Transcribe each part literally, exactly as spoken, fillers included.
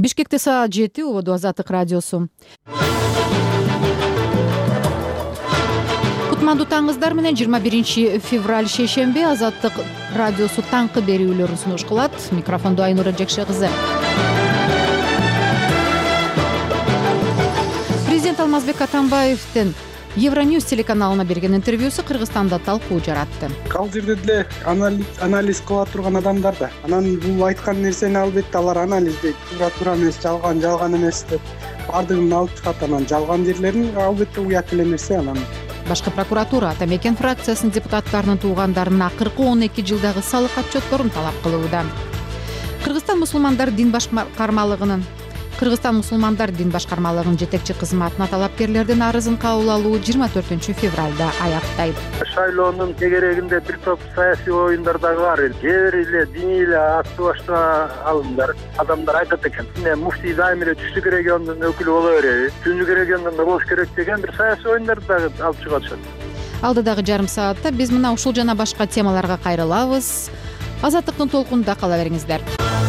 Бишкекте саат жети. Убоду Азаттык радиосу. Кутмандуу таңыңыздар менен жыйырма биринчи февраль шейшемби Азаттык радиосу таңкы берүүлөрүн сунуш кылат. Микрофондо Айнура Жекше кызы. Президент Алмазбек Атамбаевдин Евроньюз телеканалына берген интервьюсу Кыргызстанда талкуу жаратты. Ал жерде деле анализ кыла турган адамдар да. Анан бул айткан нерсени албетте алар анализдейт. Туура туура эмес, жалган жалган эмес деп бардыгын алып чыгат. Анан жалган жерлерин албетте уят эле нерсе. Анан Башкы прокуратура Ата Мекен фракциясынын депутаттарынын туугандарына акыркы он эки жылдагы салык отчетторун талап кылууда. Кыргызстан мусулмандар дин башкармалыгынын Кыргызстан мусулмандар дин башкармалыгынын жетекчи кызматына талапкерлердин арызын кабыл алуу жыйырма төртүнчү февралда аяктайт. Шайлоонун тегерегинде бир топ саясий оюндар дагы бар. Жер эле, дин эле аты башка алымдар. Адамдар айтат экен, "Мен муфтий дайым эле түштүк региондун өкүлү боло береби? Түндүк региондон болуш керек" деген бир саясий оюндарды дагы алып чыгышат. Алдыдагы жарым саатта биз мына ушул жана башка темаларга кайрылабыз. Азаттыктын толкунунда кала бериңиздер.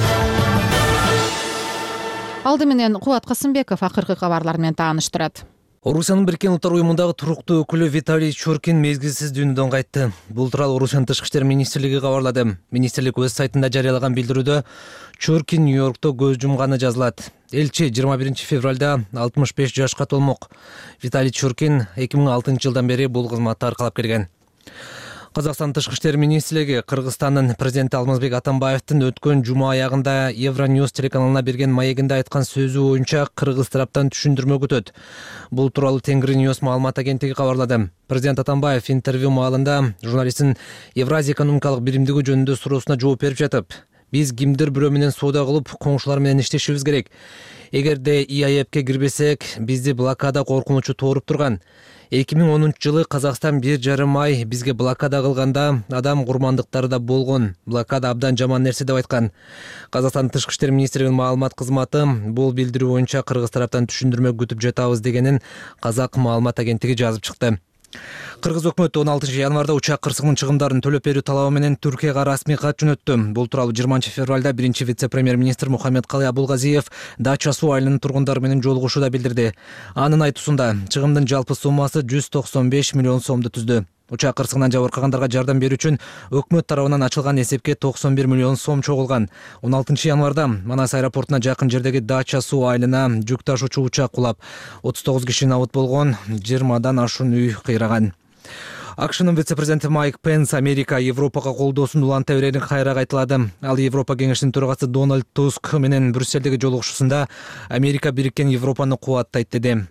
Алды менен Кубат Касымбеков акыркы кабарлар менен тааныштырат. Орусиянын Бириккен Улуттар уюмундагы туруктуу өкүлү Виталий Чуркин мезгилсиз дүйнөдөн кайтты. Бул тууралуу Орусиянын Тышкы иштер министрлиги кабарлады. Министрлик өз сайтында жарыялаган билдирүүдө Чуркин Нью-Йоркто көз жумганы жазылат. Элчи жыйырма биринчи февралда алтымыш беш жашка толмок. Виталий Чуркин эки миң алтынчы жылдан бери бул кызматты аркалап келген. Казакстан Тышкы иштер министрлиги Кыргызстандын президенти Алмазбек Атамбаевдин өткөн жума аягында Евроньюз телеканалына берген маегинде айткан сөзү боюнча кыргыз тараптан түшүндүрмө күтөт. Бул тууралуу Тенгриньюз маалымат агенттиги кабарлады. Президент Атамбаев интервью маалында журналисттин Евразия экономикалык биримдиги жөнүндө суроосуна жооп берип жатып, "Биз кимдир бирөө менен соода кылып, коңшулар менен иштешибиз керек. Эгерде И А Э Б'ке кирбесек, бизди блокада коркунучу тооруп турган. эки миң онунчу жылы Казакстан бир жарым ай бизге блокада кылганда адам курмандыктары да болгон. Блокада абдан жаман нерсе" деп айткан. Казакстан Тышкы иштер министрлигинин маалымат кызматы бул билдирүү боюнча кыргыз тараптан түшүндүрмө күтүп жатабыз дегенин Казак маалымат агенттиги жазып чыкты. Кыргыз өкмөтү он алтынчы январда учак кырсыгынын чыгымдарын төлөп берүү талабы менен Түркияга расмий кат жөнөттү. Бул тууралуу жыйырманчы февралда биринчи вице-премьер-министр Мухаммедкалый Абулгазиев Дача суу айылынын тургундары менен жолугушууда билдирди. Анын айтуусунда чыгымдын жалпы суммасы жүз токсон беш миллион сомду түздү. Учак кырсыгынан жабыркагандарга жардам берүү үчүн өкмөт тарабынан ачылган эсепке токсон бир миллион сом чогулган. он алтынчы январда Манас аэропортуна жакын жердеги Дача суу айылына жүк ташуучу учак кулап, отуз тогуз киши набыт болгон, жыйырмадан ашуун үй кыйраган. АКШнын вице-президенти Майк Пенс Америка Европага колдоосун уланта берерин кайра кайталады. Ал Европа кеңешинин төрагасы Дональд Туск менен Брюсселдеги жолугушуусунда Америка Бириккен Европаны кубаттайт деди.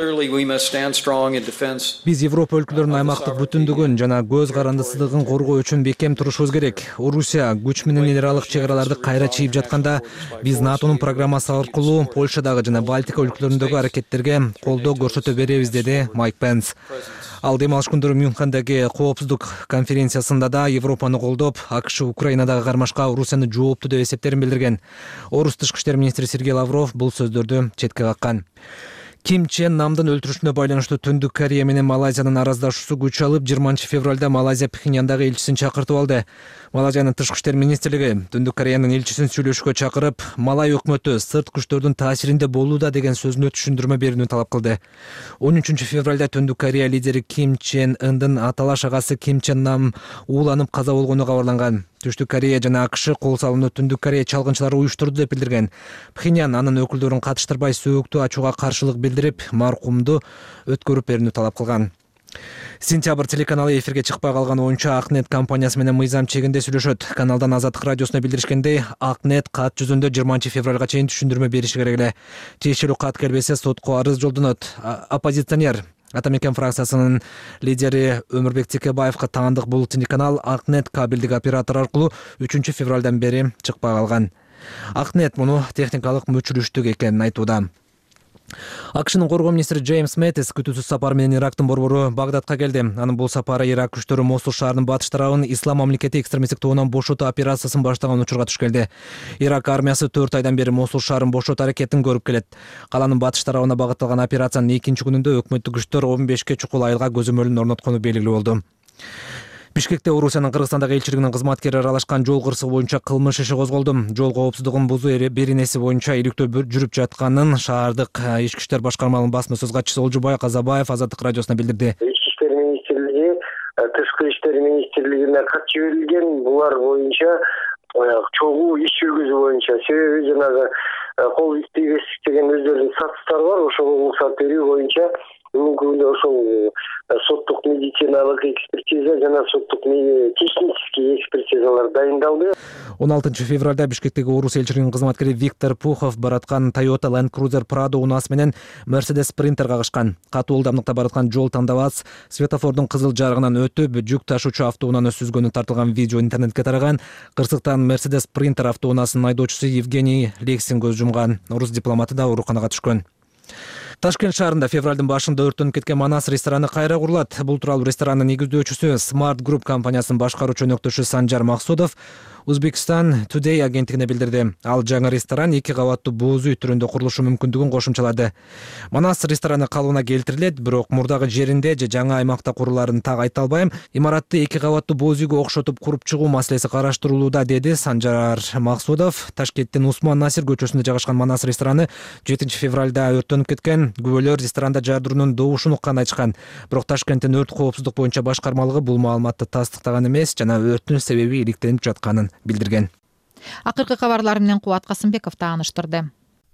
Биз Европа өлкөлөрүнүн аймактык бүтүндүгүн жана көз карандысыздыгын коргоо үчүн бекем турушубуз керек. Орусия күч менен эл аралык чек араларды кайра чийип жатканда, биз НАТОнун программасы аркылуу Польшадагы жана Балтика өлкөлөрүндөгү аракеттерге колдоо көрсөтө беребиз, деди Майк Пенс. Ал дем алыш күндөрү Мюнхендеги коопсуздук конференциясында да Европаны колдоп, АКШ Украинадагы кармашка Орусияны жоопту деп эсептерин билдирген. Орус тышкы иштер министри Сергей Лавров бул сөздөрдү четке каккан. Ким Чен Намдын өлтүрүшүнө байланыштуу Түндүк Корея менен Малайзиянын араздашуусу күч алып, жыйырманчы февралда Малайзия Пхеньяндагы элчисин чакыртып алды. Малайзиянын тышкы иштер министрлиги Түндүк Кореянын элчисин сүйлөшүүгө чакырып, Малай өкмөтү сырт күчтөрдүн таасиринде болууда деген сөзүнө түшүндүрмө берүүнү талап кылды. он үчүнчү февралда Түндүк Корея лидери Ким Чен Ындын аталаш агасы Ким Чен Нам ууланып каза болгону кабарланган. Түштүк Корея жана АКШ кол салууну Түндүк Корея чалгынчылары уюштурду деп билдирген. Пхеньян анын өкүлдөрүн катыштырбай сөөктү ачууга каршылык билдирип, маркумду өткөрүп берүүнү талап кылган. Сентябрь телеканалы эфирге чыкпай калган боюнча Акнет компаниясы менен мыйзам чегинде сүйлөшөт. Каналдан Азаттык радиосуна билдиришкендей, Акнет кат жүзүндө жыйырманчы февралга чейин түшүндүрмө бериши керек эле. Тиешелүү кат келбесе сотко арыз жолдонот. Оппозиционер Ата Мекен фракциясынын лидери Өмүрбек Текебаевга таандык бул телеканал Акнет кабелдик оператор аркылуу үчүнчү февралдан бери чыкпай калган. Акнет муну техникалык мүчүрүштүк экенин айтууда. АКШнын коргоо министри Джеймс Мэттис күтүүсүз сапар менен Ирактын борбору Багдадка келди. Анын бул сапары Ирак күчтөрү Мосул шаарынын батыш тарабын Ислам мамлекети экстремисттик тобунан бошотуу операциясын баштаган учурга туш келди. Ирак армиясы төрт айдан бери Мосул шаарын бошотуу аракетин көрүп келет. Каланын батыш тарабына багытталган операциянын экинчи күнүндө өкмөттүк күчтөр он бешке чукул айылга көзөмөлүн орноткону белгилүү болду. Бишкекте Орусиянын Кыргызстандагы элчилигинин кызматкери аралашкан жол кырсыгы боюнча кылмыш иши козголду. Жол коопсуздугун бузуу беренеси боюнча иликтөө жүрүп жатканын шаардык ички иштер башкармалыгынын басма сөз катчысы Олжубай Казабаев Азаттык радиосуна билдирди. Ички иштер министрлиги, Тышкы иштер министрлигине кат жиберилген, булар боюнча чогуу иш жүргүзүү боюнча, себеби жанагы кол тийбестик деген өздөрүнүн статустары бар, ошого уруксат берүү боюнча бүгүнкү күндө ошол соттук медициналык экспертиза жана соттук технический экспертизалар дайындалды. он алтынчы февралда Бишкектеги Орус элчилигинин кызматкери Виктор Пухов бараткан Toyota Land Cruiser Prado унаасы менен Mercedes Sprinter кагышкан. Катуу ылдамдыкта бараткан жол тандабас светофордун кызыл жарыгынан өтүп, жүк ташуучу автоунааны сүзгөнү тартылган видео интернетке тараган. Кырсыктан Mercedes Sprinter автоунаасынын айдоочусу Евгений Лексин көз жумган. Орус дипломаты да ооруканага түшкөн. Ташкент шаарында февралдын башында өрттөнүп кеткен Манас рестораны кайра курулат. Бул тууралуу ресторанын негиздөөчүсү Smart Group компаниясынын башкаруучу өнөктөшү Санжар Максудов Uzbekistan Today агенттигине билдирди. Ал жаңы ресторан эки кабаттуу боз үй түрүндө курулушу мүмкүндүгүн кошумчалады. Манас рестораны калыбына келтирилет, бирок мурдагы жеринде же жаңы аймакта курулаарын так айта албайм. Имаратты эки кабаттуу боз үйгө окшотуп куруп чыгуу маселеси караштырылууда, деди Санжар Максудов. Ташкенттин Усман Насир көчөсүндө жайгашкан Манас рестораны жетинчи февралда өрттөнүп кеткен. Күбөлөр ресторанда жардыруунун добушун укканын айтышкан. Бирок Ташкенттин өрт коопсуздук боюнча башкармалыгы бул маалыматты тастыктаган эмес жана өрттүн себеби иликтенип жатканын билдирген. Акыркы кабарлар менен Кубат Касымбеков тааныштырды.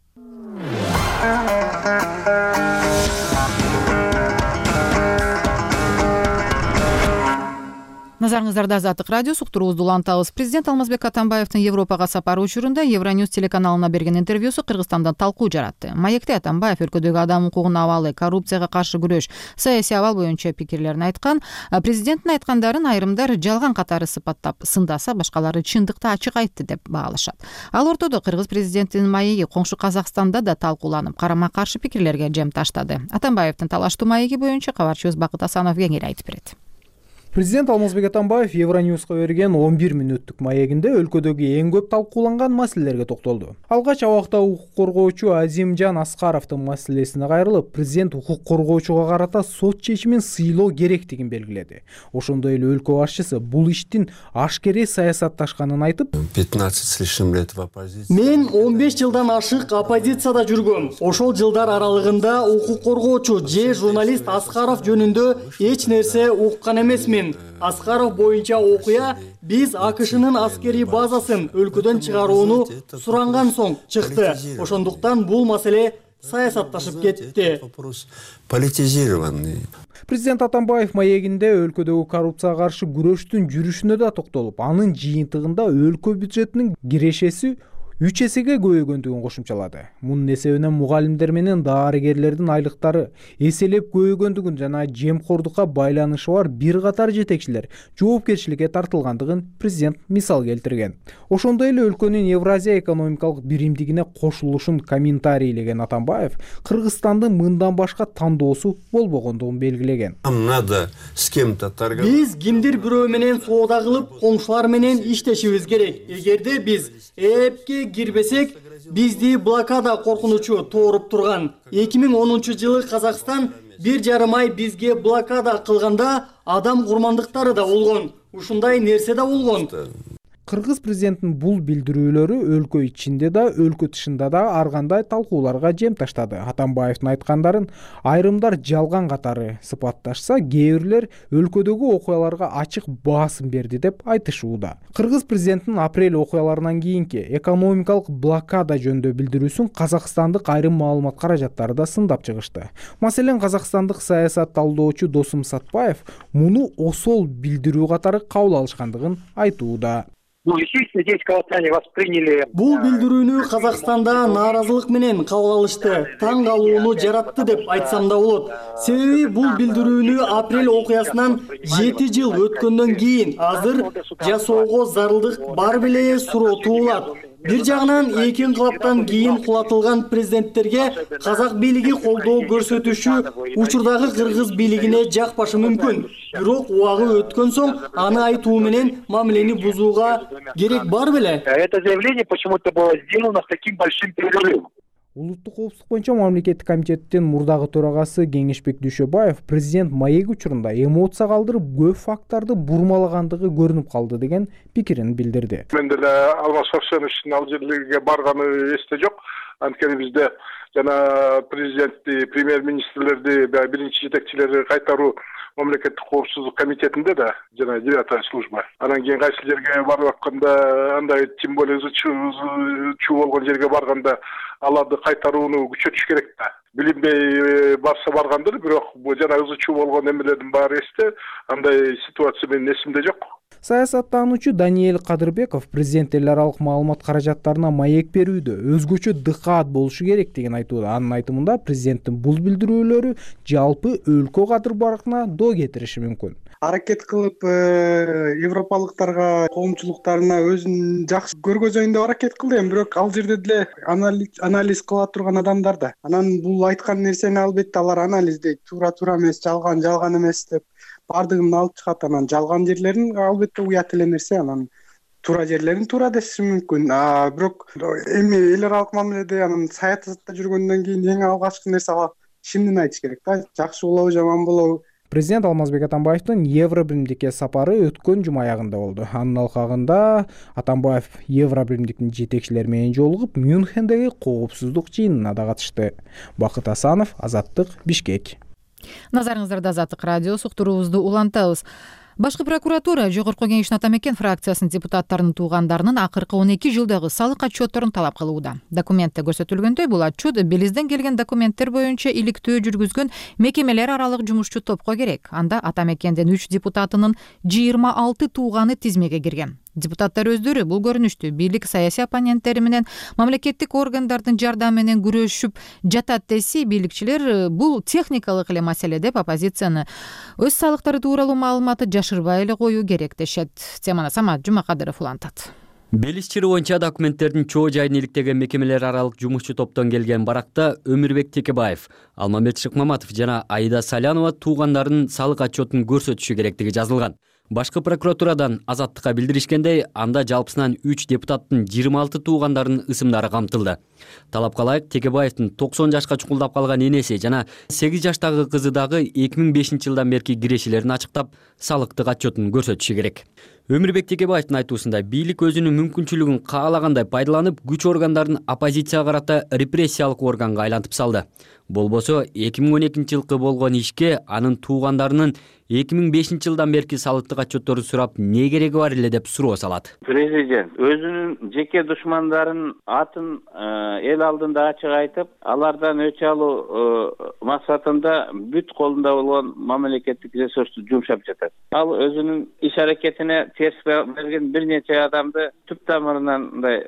Назарыңыздарда Азаттык радиосу, уктуруубузду улантабыз. Президент Алмазбек Атамбаевдин Европага сапары учурунда Евроньюз телеканалына берген интервьюсу Кыргызстанда талкуу жаратты. Маекте Атамбаев өлкөдөгү адам укугунун абалы, коррупцияга каршы күрөш, саясий абал боюнча пикирлерин айткан. Президенттин айткандарын айрымдар жалган катары сыпаттап сындаса, башкалары чындыкты ачык айтты деп баалашат. Ал ортодо кыргыз президентинин маеги коңшу Казакстанда да талкууланып, карама-каршы пикирлерге жем таштады. Атамбаевдин талаштуу маеги боюнча кабарчыбыз Бакыт Асанов кеңири айтып берет. Президент Алмазбек Атамбаев Евроньюзга берген он бир мүнөттүк маегинде өлкөдөгү эң көп талкууланган маселелерге токтолду. Алгач абакта укук коргоочу Азимжан Аскаровдун маселесине кайрылып, президент укук коргоочуга карата сот чечимин сыйлоо керектигин белгиледи. Ошондой эле өлкө башчысы бул иштин ашкере саясатташканын айтып, пятнадцать с лишним лет в оппозиции. Мен он беш жылдан ашык оппозицияда жүргөм. Ошол жылдар аралыгында укук коргоочу же журналист Аскаров жөнүндө эч нерсе уккан эмесмин. Аскаров боюнча окуя биз АКШнын аскерий базасын өлкөдөн чыгарууну суранган соң чыкты. Ошондуктан бул маселе саясатташып кетти. Политизированный. Президент Атамбаев маегинде өлкөдөгү коррупцияга каршы күрөштүн жүрүшүнө да токтолуп, анын жыйынтыгында өлкө бюджетинин кирешеси үч эсеге көбөйгөндүгүн кошумчалады. Мунун эсебинен мугалимдер менен дарыгерлердин айлыктары эселеп көбөйгөндүгүн жана жемкордукка байланышы бар бир катар жетекчилер жоопкерчиликке тартылгандыгын президент мисал келтирген. Ошондой эле өлкөнүн Евразия экономикалык биримдигине кошулушун комментарийлеген Атамбаев Кыргызстандын мындан башка тандоосу болбогондугун белгилеген. Надо с кем-то торговать. Биз кимдир бирөө менен соода кылып, коңшулар менен иштешибиз керек. Эгерде биз эпке кирбесек, бизди блокада коркунучу тооруп турган. эки миң онунчу жылы Казакстан бир жарым ай бизге блокада кылганда адам курмандыктары да болгон. Ушундай нерсе да болгон. Кыргыз президентинин бул билдирүүлөрү өлкө ичинде да, өлкө тышында да ар кандай талкууларга жем таштады. Атамбаевдин айткандарын айрымдар жалган катары сыпатташса, кээ бирлер өлкөдөгү окуяларга ачык баасым берди деп айтышууда. Кыргыз президентинин апрель окуяларынан кийинки экономикалык блокада жөнүндө билдирүүсүн казакстандык айрым маалымат каражаттары да сындап чыгышты. Маселен, казакстандык саясат талдоочу Досум Сатпаев муну осол билдирүү катары кабыл алышкандыгын айтууда. Бул билдирүүнү Казакстанда нааразылык менен кабыл алышты, таң калууну жаратты деп айтсам да болот. Себеби бул билдирүүнү апрель окуясынан жети жыл өткөндөн кийин азыр жасоого зарылдык бар беле суроо туулат. Бир жагынан эки инкылаптан кийин кулатылган президенттерге казак бийлиги колдоо көрсөтүшү учурдагы кыргыз бийлигине жакпашы мүмкүн. Бирок убагы өткөн соң аны айтуу менен мамилени бузууга керек бар беле? Это заявление почему-то было сделано с таким большим перерывом. Улуттук коопсуздук боюнча мамлекеттик комитеттин мурдагы төрагасы Кеңешбек Дүйшөбаев президент маек учурунда эмоция калтырып көп факттарды бурмалагандыгы көрүнүп калды деген пикирин билдирди. Мен деле Алмаз Сарсеновичтин ал жерлерге барганы эсте жок. Анткени бизде жана президентти, премьер-министрлерди, биринчи жетекчилерди кайтаруу мамлекеттик коопсуздук комитетинде да жана девятая служба. Анан кийин кайсы жерге барып атканда, андай тем более чуу болгон жерге барганда аларды кайтарууну күчөтүш керек да. Билинбей барса баргандыр, бирок жана ызы чуу болгон эмелердин баары эсте. Андай ситуация менин эсимде жок. Саясаттануучу Даниэль Кадырбеков президент эл аралык маалымат каражаттарына маек берүүдө өзгөчө дыкаат болушу керек деген айтууда. Анын айтымында президенттин бул билдирүүлөрү жалпы өлкө кадыр баркына доо кетириши мүмкүн. Аракет кылып европалыктарга, коомчулуктарына өзүн жакшы көргөзөйүн деп аракет кылды, эми бирок ал жерде деле анализ кыла турган адамдар да. Анан бул айткан нерсени албетте алар анализдейт, туура туура эмес, жалган жалган эмес деп бардыгын алып чыгат. Анан жалган жерлерин албетте уят эле нерсе, анан туура жерлерин туура деши мүмкүн. А бирок эми эл аралык мамиледе, анан саясатта жүргөндөн кийин эң алгачкы нерсе чындын айтыш керек да, жакшы болобу, жаман болобу. Президент Алмазбек Атамбаевдин Евробиримдикке сапары өткөн жума аягында болду. Анын алкагында Атамбаев Евробиримдиктин жетекчилери менен жолугуп, Мюнхендеги коопсуздук жыйынына да катышты. Бакыт Асанов, Азаттык, Бишкек. Назарыңыздарда Азаттык радиосу, уктуруубузду улантабыз. Башкы прокуратура Жогорку Кеңештин Атамекен фракциясынын депутаттарынын туугандарынын акыркы он эки жылдагы салык отчетторун талап кылууда. Документте көрсөтүлгөндөй, бул отчет Белизден келген документтер боюнча иликтөө жүргүзгөн мекемелер аралык жумушчу топко керек. Анда Атамекендин үч депутатынын жыйырма алты тууганы тизмеге кирген. Депутаттар өздөрү бул көрүнүштү бийлик саясий оппоненттери менен мамлекеттик органдардын жардамы менен күрөшүп жатат десе, бийликчилер бул техникалык эле маселе деп оппозицияны өз салыктары тууралуу маалыматты жашырбай эле коюу керек дешет. Теманы Самат Жумакадыров улантат. Белиз чыры боюнча документтердин чоо жайын иликтеген мекемелер аралык жумушчу топтон келген баракта Өмүрбек Текебаев, Алмамет Шыкмаматов жана Аида Салянова туугандарынын салык отчетун көрсөтүшү керектиги жазылган. Башкы прокуратурадан Азаттыкка билдиришкендей, анда жалпысынан үч депутаттын жыйырма алты туугандарынын ысымдары камтылды. Талапка ылайык Текебаевдин токсон жашка чукулдап калган энеси жана сегиз жаштагы кызы дагы эки миң бешинчи жылдан берки кирешелерин ачыктап, салыктык отчетун көрсөтүшү керек. Өмүрбек Текебаевдин айтуусунда бийлик өзүнүн мүмкүнчүлүгүн каалагандай пайдаланып, күч органдарын оппозицияга карата репрессиялык органга айлантып салды. Болбосо эки миң он экинчи жылкы болгон ишке анын туугандарынын эки миң бешинчи жылдан берки салыктык отчетторун сурап, не кереги бар эле деп суроо салат. Президент өзүнүн жеке душмандарын атын эл алдында ачык айтып, алардан өч алуу максатында бүт колунда болгон мамлекеттик ресурсту жумшап жатат. Ал өзүнүн иш аракетине терс берген бир нече адамды түп тамырынан мындай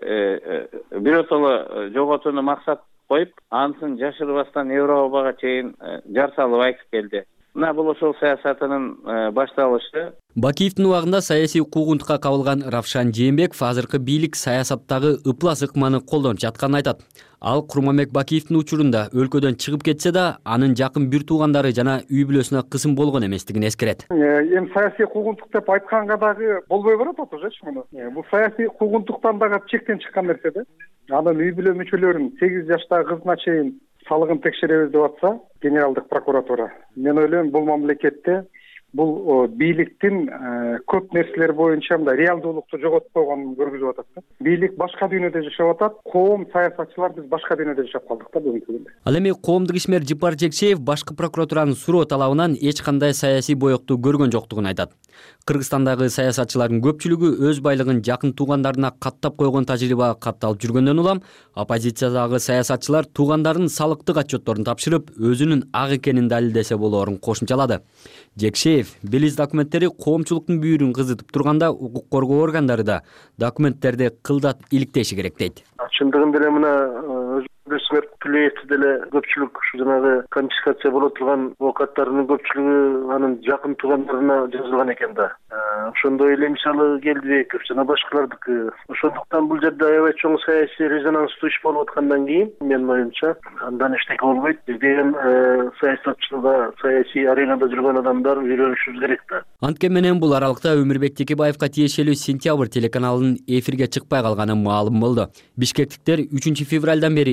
биротоло жоготууну максат коюп, ансын жашырбастан Европага чейин жар салып айтып келди. Мына бул ошол саясатынын башталышы. Бакиевдин убагында саясий куугунтукка кабылган Равшан Жээнбеков азыркы бийлик саясаттагы ыплас ыкманы колдонуп жатканын айтат. Ал Курманбек Бакиевдин учурунда өлкөдөн чыгып кетсе да, анын жакын бир туугандары жана үй бүлөсүнө кысым болгон эместигин эскерет. Эми саясий куугунтук деп айтканга дагы болбой барат отужечи муну. Бул саясий куугунтуктан дагы чектен чыккан нерсе да. Анын үй бүлө мүчөлөрүн сегиз жаштагы кызына чейин салыгын текшеребиз деп атса, генералдык прокуратура. Мен ойлойм, бул мамлекетте бул бийликтин көп нерселер боюнча мындай реалдуулукту жоготуп койгонун көргүзүп атат да. Бийлик башка дүйнөдө жашап атат, коом саясатчылар биз башка дүйнөдө жашап калдык да бүгүнкү күндө. Ал эми коомдук ишмер Жыпар Жекшеев башкы прокуратуранын суроо талабынан эч кандай саясий боекту көргөн жоктугун айтат. Кыргызстандагы саясатчылардын көпчүлүгү өз байлыгын жакын туугандарына каттап койгон тажрыйба катталып жүргөндөн улам, оппозициядагы саясатчылар туугандарынын салыктык отчетторун тапшырып, өзүнүн ак экенин далилдесе болоорун кошумчалады. Жекшеев Белиз документтери коомчулуктун бүйүрүн кызытып турганда, укук коргоо органдары да документтерди кылдат иликтеши керек дейт. Чындыгында эле мына Өсмөр Тулеевди деле көпчүлүк ушу жанагы конфискация боло турган оокаттарынын көпчүлүгү анын жакын туугандарына жазылган экен да. Ошондой эле мисалы Келдибеков жана башкалардыкы. Ошондуктан бул жерде аябай чоң саясий резонанстуу иш болуп аткандан кийин, менин оюмча, андан эчтеке болбойт. Деген саясатчылыкта, саясий аренада жүргөн адамдар үйрөнүшүбүз керек да. Анткени менен бул аралыкта Өмүрбек Текебаевка тиешелүү Сентябрь телеканалынын эфирге чыкпай калганы маалым болду. Бишкектиктер үчүнчү февралдан бери эфирди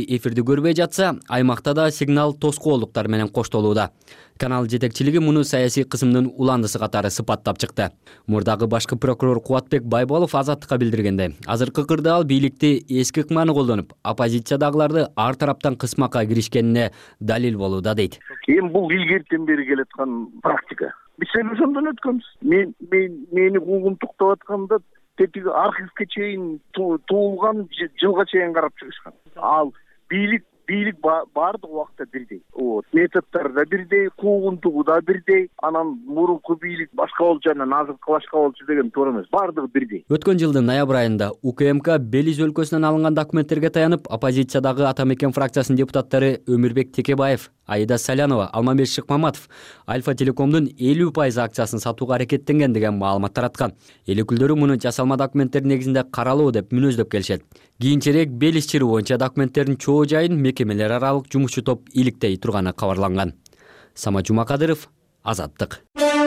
көрбөй жатса, аймакта да сигнал тоскоолдуктар менен коштолууда. Канал жетекчилиги муну саясий кысымдын уландысы катары сыпаттап чыкты. Мурдагы башкы прокурор Кубатбек Байболов Азаттыкка билдиргенде, азыркы кырдаал бийликти эски ыкманы колдонуп, оппозициядагыларды ар тараптан кысмакка киришкенине далил болууда дейт. Эми бул илгертен бери келаткан практика. Биз ошондон өткөнбүз. Мен мени куугунтуктап атканда тетиги архивке чейин туулган жылга чейин карап чыгышкан. Ал бийлик бийлик баардык убакта бирдей. Вот, методдор да бирдей, куугунтугу да бирдей. Анан мурунку бийлик башка болчу, анан азыркы башка болчу деген туура эмес. Баардыгы бирдей. Өткөн жылдын ноябрь айында УКМК Белиз өлкөсүнөн алынган документтерге таянып, оппозициядагы Ата Мекен фракциясынын депутаттары Өмүрбек Текебаев, Аида Салянова, Алмамбет Шыкмаматов Альфа Телекомдун элүү пайыз акциясын сатууга аракеттенген деген маалымат тараткан. Эл өкүлдөрү муну жасалма документтердин негизинде каралуу деп мүнөздөп келишет. Кийинчерээк Белиз чыры боюнча документтердин чоо жайын мекемелер аралык жумушчу топ иликтей турганы кабарланган. Самат Жумакадыров, Азаттык.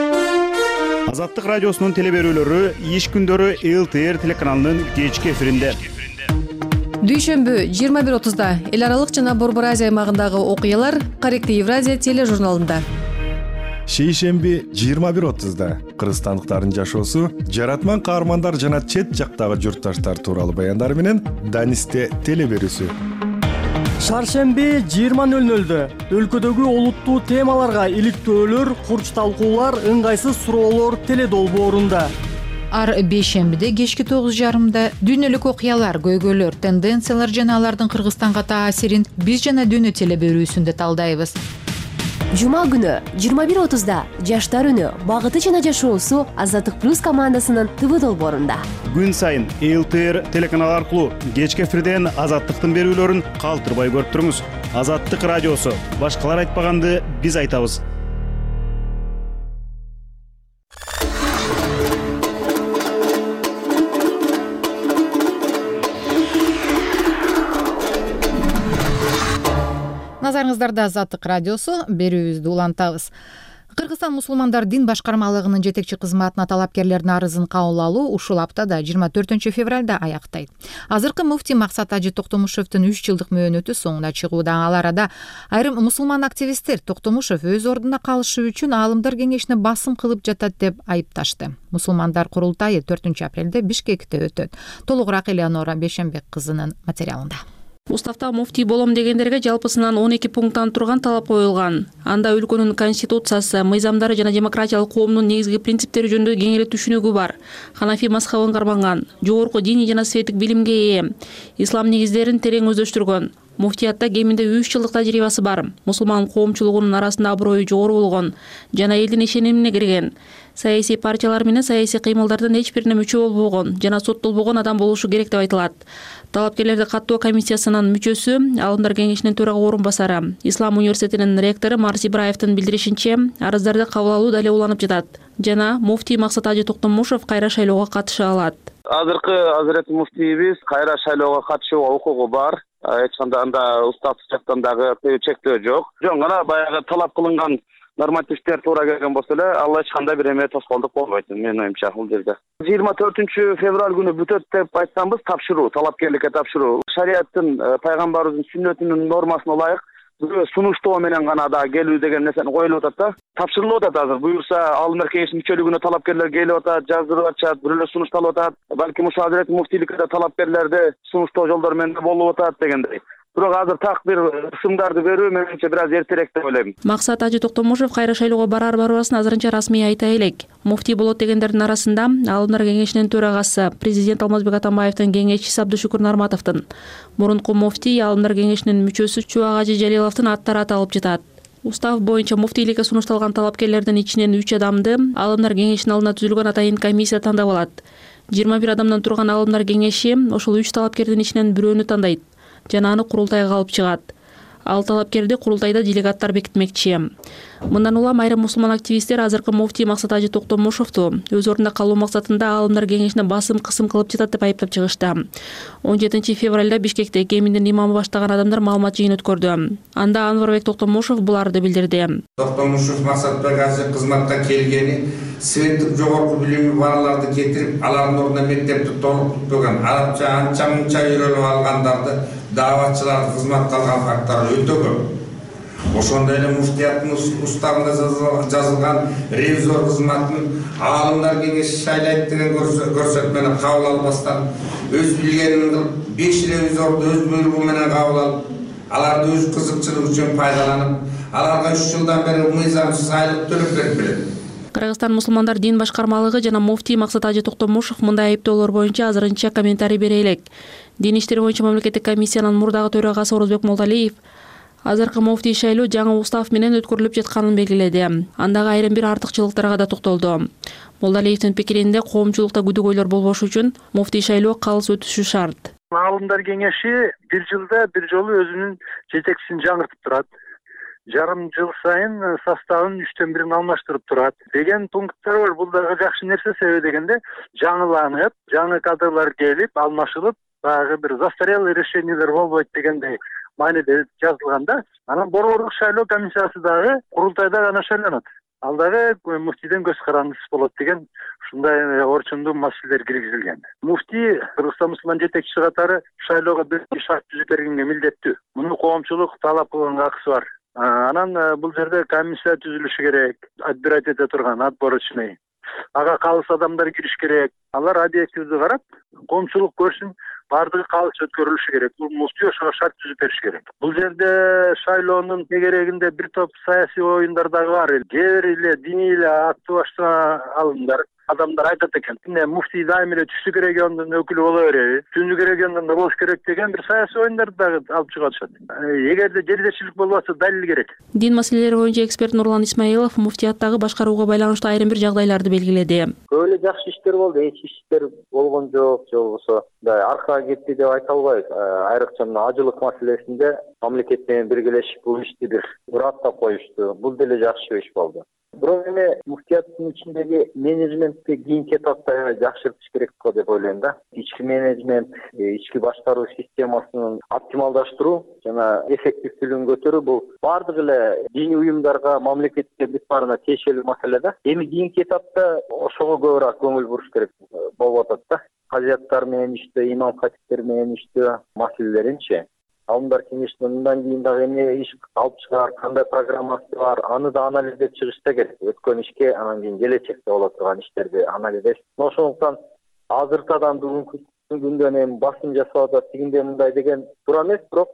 Азаттык радиосунун телеберүүлөрү иш күндөрү эл тэ эр телеканалынын кечки эфиринде. Дүйшөмбү жыйырма бир отузда эл аралык жана Борбор Азия аймагындагы окуялар Корректив Евразия тележурналында. Шейшемби жыйырма бир отузда кыргызстандыктардын жашоосу, жаратман каармандар жана чет жактагы журтташтар тууралуу баяндар менен Данисте телеберүүсү. Шаршемби жыйырма нөл нөлдө өлкөдөгү олуттуу темаларга иликтөөлөр, курч талкуулар, ыңгайсыз суроолор теледолбоорунда. Ар бейшембиде кечки тогуз жарымда дүйнөлүк окуялар, көйгөйлөр, тенденциялар жана алардын Кыргызстанга таасирин биз жана дүйнө телеберүүсүндө талдайбыз. Жума күнү жыйырма бир отузда жаштар үнү, багыты жана жашоосу Азаттык плюс командасынын ТВ долбоорунда. Күн сайын эл тэ эр телеканалы аркылуу кечки эфирден Азаттыктын берүүлөрүн калтырбай көрүп туруңуз. Азаттык радиосу, башкалар айтпаганды биз айтабыз. Назарыңыздарда Азаттык радиосу, берүүбүздү улантабыз. Кыргызстан мусулмандар дин башкармалыгынын жетекчи кызматына талапкерлердин арызын кабыл алуу ушул аптада жыйырма төртүнчү февралда аяктайт. Азыркы муфтий Максат Ажы Токтомушевдин үч жылдык мөөнөтү соңуна чыгууда. Ал арада айрым мусулман активисттер Токтомушев өз ордуна калышы үчүн аалымдар кеңешине басым кылып жатат деп айыпташты. Мусулмандар курултайы төртүнчү апрелде Бишкекте өтөт. Толугураак Элеонора Бешенбек кызынын материалында. Уставта муфтий болом дегендерге жалпысынан он эки пункттан турган талап коюлган. Анда өлкөнүн конституциясы, мыйзамдары жана демократиялык коомдун негизги принциптери жөнүндө кеңири түшүнүгү бар. Ханафи мазхабын карманган, жогорку диний жана светтик билимге ээ, ислам негиздерин терең өздөштүргөн. Муфтиятта кеминде үч жылдык тажрыйбасы бар. Мусулман коомчулугунун арасында аброю жогору болгон жана элдин ишенимине кирген. Саясий партиялар менен саясий кыймылдардын эч бирине мүчө болбогон жана соттолбогон адам болушу керек деп айтылат. Талапкерлерди каттоо комиссиясынын мүчөсү, Аалымдар кеңешинин төрага орун басары, Ислам университетинин ректору Марс Ибраевдин билдиришинче, арыздарды кабыл алуу дале уланып жатат жана муфтий Максат Ажы Токтомушев кайра шайлоого катыша алат. Азыркы Азырет муфтийибиз кайра шайлоого катышууга укугу бар. Эч кандай анда устав жактан дагы чектөө жок. Жөн гана баягы талап кылынган нормативдер туура келген болсо эле, ал эч кандай бир эме тоскоолдук болбойт, менин оюмча бул жерде. жыйырма төртүнчү февраль күнү бүтөт деп айтсамбыз, тапшыруу, талапкерликке тапшыруу. Шариаттын, пайгамбарыбыздын сүннөтүнүн нормасына ылайык сунуштоо менен гана да келүү деген нерсени коюлуп атат да. Тапшырылып атат азыр. Буюрса, Аалымдар кеңешинин мүчөлүгүнө талапкерлер келип атат, жаздырып атышат, бирөөлөр сунушталып атат. Балким ушул Азырет муфтийликке да талапкерлерди сунуштоо жолдору менен болуп атат дегендей. Бирок азыр так бир ысымдарды берүү менимче бир аз эртерээк деп ойлойм. Максат Ажы Токтомушев кайра шайлоого барар барбасын азырынча расмий айта элек. Муфтий болот дегендердин арасында Аалымдар кеңешинин төрагасы, президент Алмазбек Атамбаевдин кеңешчиси Абдышүкүр Нарматовдун, мурунку муфтий Аалымдар кеңешинин мүчөсү Чубак Ажы Жалиловдун аттары аталып жатат. Устав боюнча муфтийликке сунушталган талапкерлердин ичинен үч адамды Аалымдар кеңешинин алдына түзүлгөн атайын комиссия тандап алат. жыйырма бир адамдан турган Аалымдар кеңеши ошол үч талапкердин ичинен бирөөнү тандайт жана аны курултайга алып чыгат. Ал талапкерди курултайда делегаттар бекитмекчи. Мындан улам айрым мусулман активисттер азыркы муфтий Максат Ажы Токтомушевду өз ордунда калуу максатында Аалымдар кеңешине басым кысым кылып жатат деп айыптап чыгышты. он жетинчи февралда Бишкекте кеминдин имамы баштаган адамдар маалымат жыйын өткөрдү. Анда Анварбек Токтомушев буларды билдирди. Токтомушев Максатбек Ажы кызматка келгени, светтик жогорку билими балаларды кетирип, алардын ордуна мектепти толук бүтпөгөн, арабча анча мынча үйрөнүп алгандарды дааватчыларды кызматка алган факттар өтө көп. Ошондой эле муфтияттын уставында жазылган ревизор кызматын аалымдар кеңеши шайлайт деген көрсөтмөнү кабыл албастан өз билгенин кылып беш ревизорду өз буйругу менен кабыл алып, аларды өз кызыкчылыгы үчүн пайдаланып, аларга үч жылдан бери мыйзамсыз айлык төлөп берип келет. Кыргызстан мусулмандар дин башкармалыгы жана муфтий Максат Ажы Токтомушов мындай айыптоолор боюнча азырынча комментарий бере элек. Дин иштери боюнча мамлекеттик комиссиянын мурдагы төрагасы Орозбек Молдалиев азыркы муфтий шайлоо жаңы устав менен өткөрүлүп жатканын белгиледи. Андагы айрым бир артыкчылыктарга да токтолду. Молдалиевдин пикиринде коомчулукта күдөгөйлөр болбош үчүн муфтий шайлоо калыс өтүшү шарт. Аалымдар кеңеши бир жылда бир жолу өзүнүн жетекчисин жаңыртып турат. Жарым жыл сайын составын үчтөн бирин алмаштырып турат деген пункттар бар. Бул дагы жакшы нерсе, себеби дегенде жаңыланып, жаңы кадрлар келип, алмашылып, дагы бир застарелый решениялар болбойт дегендей мааниде жазылганда, анан борбордук шайлоо комиссиясы дагы курултайда гана шайланат. Ал дагы муфтийден көз карандысыз болот деген ушундай орчундуу маселелер киргизилген. Муфтий Кыргызстан мусулман жетекчиси катары шайлоого бир шарт түзүп бергенге милдеттүү. Муну коомчулук талап кылганга акысы бар. Анан бул жерде комиссия түзүлүшү керек, отбирать эте турган, отборочный. Ага калыс адамдар кириш керек. Алар объективдүү карап, коомчулук көрсүн, бардыгы калыс өткөрүлүшү керек. Бул муфтий ошого шарт түзүп бериш керек. Бул жерде шайлоонун тегерегинде бир топ саясий оюндар дагы бар. Жер эле, диний эле аттуу баштуу алымдар. Адамдар айтат экен, эмне муфтий дайым эле түштүк региондун өкүлү боло береби, түндүк региондон болуш керек деген бир саясий оюндарды дагы алып чыгып атышат. Эгерде жердешчилик болбосо далил керек. Дин маселелери боюнча эксперт Нурлан Исмаилов муфтияттагы башкарууга байланыштуу айрым бир жагдайларды белгиледи. Көп эле жакшы иштер болду, эч иштер болгон жок, же болбосо аркага кетти деп айта албайбыз. Айрыкча мына ажылык маселесинде мамлекет менен биргелешип бул ишти бир ураттап коюшту. Бул деле жакшы иш болду. Бирок эми муфтияттын ичиндеги менеджментти кийинки этапта жакшыртыш керек го деп ойлойм да. Ички менеджмент, ички башкаруу системасын оптималдаштыруу жана эффективдүүлүгүн көтөрүү бул бардык эле диний уюмдарга, мамлекетке бүт баарына тиешелүү маселе да. Эми кийинки этапта ошого көбүрөөк көңүл буруш керек болуп атат да. Казияттар менен иштөө, имам катиптер менен иштөө маселелеринчи. Алымдар кеңешинен мындан кийин дагы эмне иш алып чыгаар, кандай программасы бар, аны да анализдеп чыгышта керек. Өткөн ишке, анан кийин келечекте боло турган иштерди анализдеп. Ошондуктан азыркыдан бүгүнкү күндөн эми басым жасап атат, тигинде мындай деген туура эмес, бирок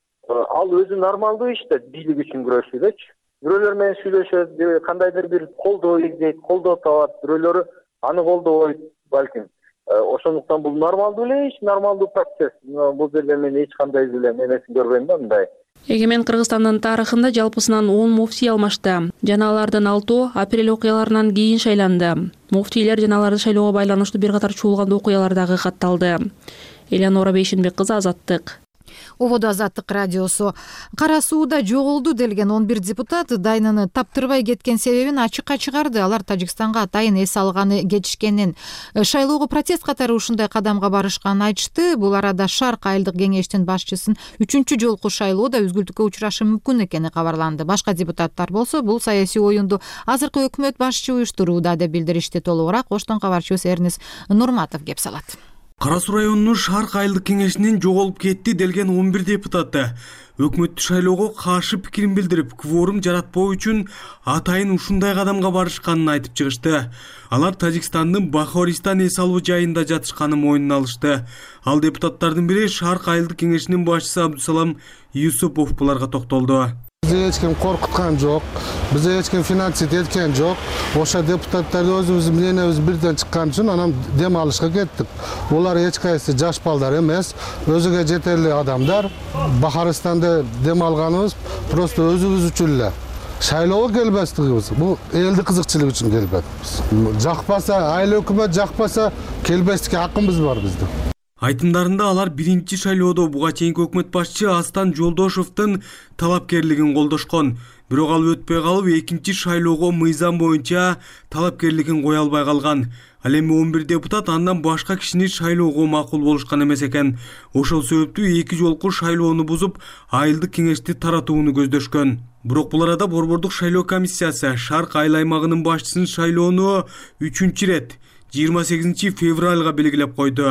ал өзү нормалдуу иште, бийлик үчүн күрөшүүдөчү. Бирөөлөр менен сүйлөшөт, кандайдыр бир колдоо издейт, колдоо табат, бирөөлөрү аны колдобойт балким. Ошондуктан бул нормалдуу эле иш, нормалдуу процесс. Бул жерде мен эч кандай эле эмесин көрбөйм да мындай. Эгемен Кыргызстандын тарыхында жалпысынан он муфтий алмашты. Жана алардын алтоо апрель окуяларынан кийин шайланды. Муфтийлер жана аларды шайлоого байланыштуу бир катар чуулган окуялар дагы катталды. Элеонора Бейшенбек кызы, Азаттык. Ободо Азаттык радиосу. Кара сууда жоголду делген он бир депутат дайнаны таптырбай кеткен себебин ачыкка чыгарды. Алар Тажикстанга атайын эс алганы кетишкенин, шайлоого протест катары ушундай кадамга барышканын айтышты. Бул арада Шарк айылдык кеңештин башчысын үчүнчү жолку шайлоодо үзгүлтүккө учурашы мүмкүн экени кабарланды. Башка депутаттар болсо бул саясий оюнду азыркы өкмөт башчы уюштурууда деп билдиришти. Толугураак Оштон кабарчыбыз Эрнис Нурматов кеп салат. Кара Суу районунун Шарк айылдык кеңешинин жоголуп кетти делген он бир депутаты өкмөттү шайлоого каршы пикирин билдирип, кворум жаратпоо үчүн атайын ушундай кадамга барышканын айтып чыгышты. Алар Тажикстандын Бахористан эс алуу жайында жатышканын моюнуна алышты. Ал депутаттардын бири Шарк айылдык кеңешинин башчысы Абдусалам Юсупов буларга токтолду. Бизди эч ким коркуткан жок, бизди эч ким финансировать эткен жок. Ошо депутаттарды өзүбүздүн мнениябыз бирден чыккан үчүн анан дем алышка кеттик. Булар эч кайсы жаш балдар эмес, өзүгө жетерлик адамдар. Бахарстанда дем алганыбыз просто өзүбүз үчүн эле. Шайлоого келбестигибиз, бул элди кызыкчылык үчүн келбедик. Жакпаса, айыл өкмөт жакпаса, келбестикке акыбыз бар биздин. Айтымдарында алар биринчи шайлоодо буга чейинки өкмөт башчы Астан Жолдошовдун талапкерлигин колдошкон. Бирок ал өтпөй калып, экинчи шайлоого мыйзам боюнча талапкерлигин кое албай калган. Ал эми он бир депутат андан башка кишини шайлоого макул болушкан эмес экен. Ошол себептүү эки жолку шайлоону бузуп, айылдык кеңешти таратууну көздөшкөн. Бирок бул арада борбордук шайлоо комиссиясы Шарк айыл аймагынын башчысын шайлоону үчүнчү ирет жыйырма сегизинчи февралга белгилеп койду.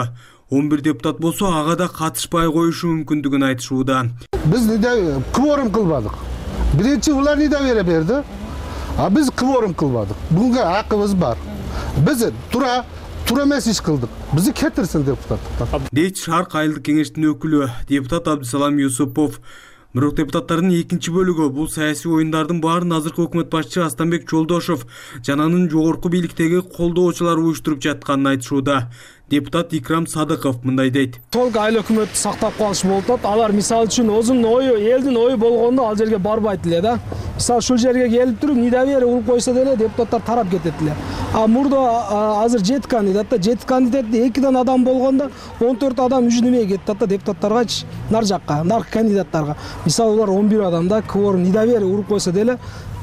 он бир депутат болсо ага да катышпай коюшу мүмкүндүгүн айтышууда. Биз кворум кылбадык. Биринчи булар недоверие берди, а биз кворум кылбадык. Буга акыбыз бар. Биз тура тура эмес иш кылдык. Бизди кетирсин депутаттыктан. Дейт Шарк айылдык кеңештин өкүлү депутат Абдысалам Юсупов. Бирок депутаттардын экинчи бөлүгү бул саясий оюндардын баарын азыркы өкмөт башчы Астанбек Жолдошов жана анын жогорку бийликтеги колдоочулары уюштуруп жатканын айтышууда. Депутат Икрам Садыков мындай дейт. Толук айыл өкмөттү сактап калыш болуп атат. Алар мисалы үчүн өзүнүн ою, элдин ою болгондо ал жерге барбайт эле да. Мисалы ушул жерге келип туруп недоверие уруп койсо деле депутаттар тарап кетет эле. А мурда азыр жети кандидат да, жети кандидатты экиден адам болгондо он төрт адам уже немеге кетти да, депутаттаргачы, нар жакка, нар кандидаттарга. Мисалы улар он бир адамда кворум недоверие уруп койсо деле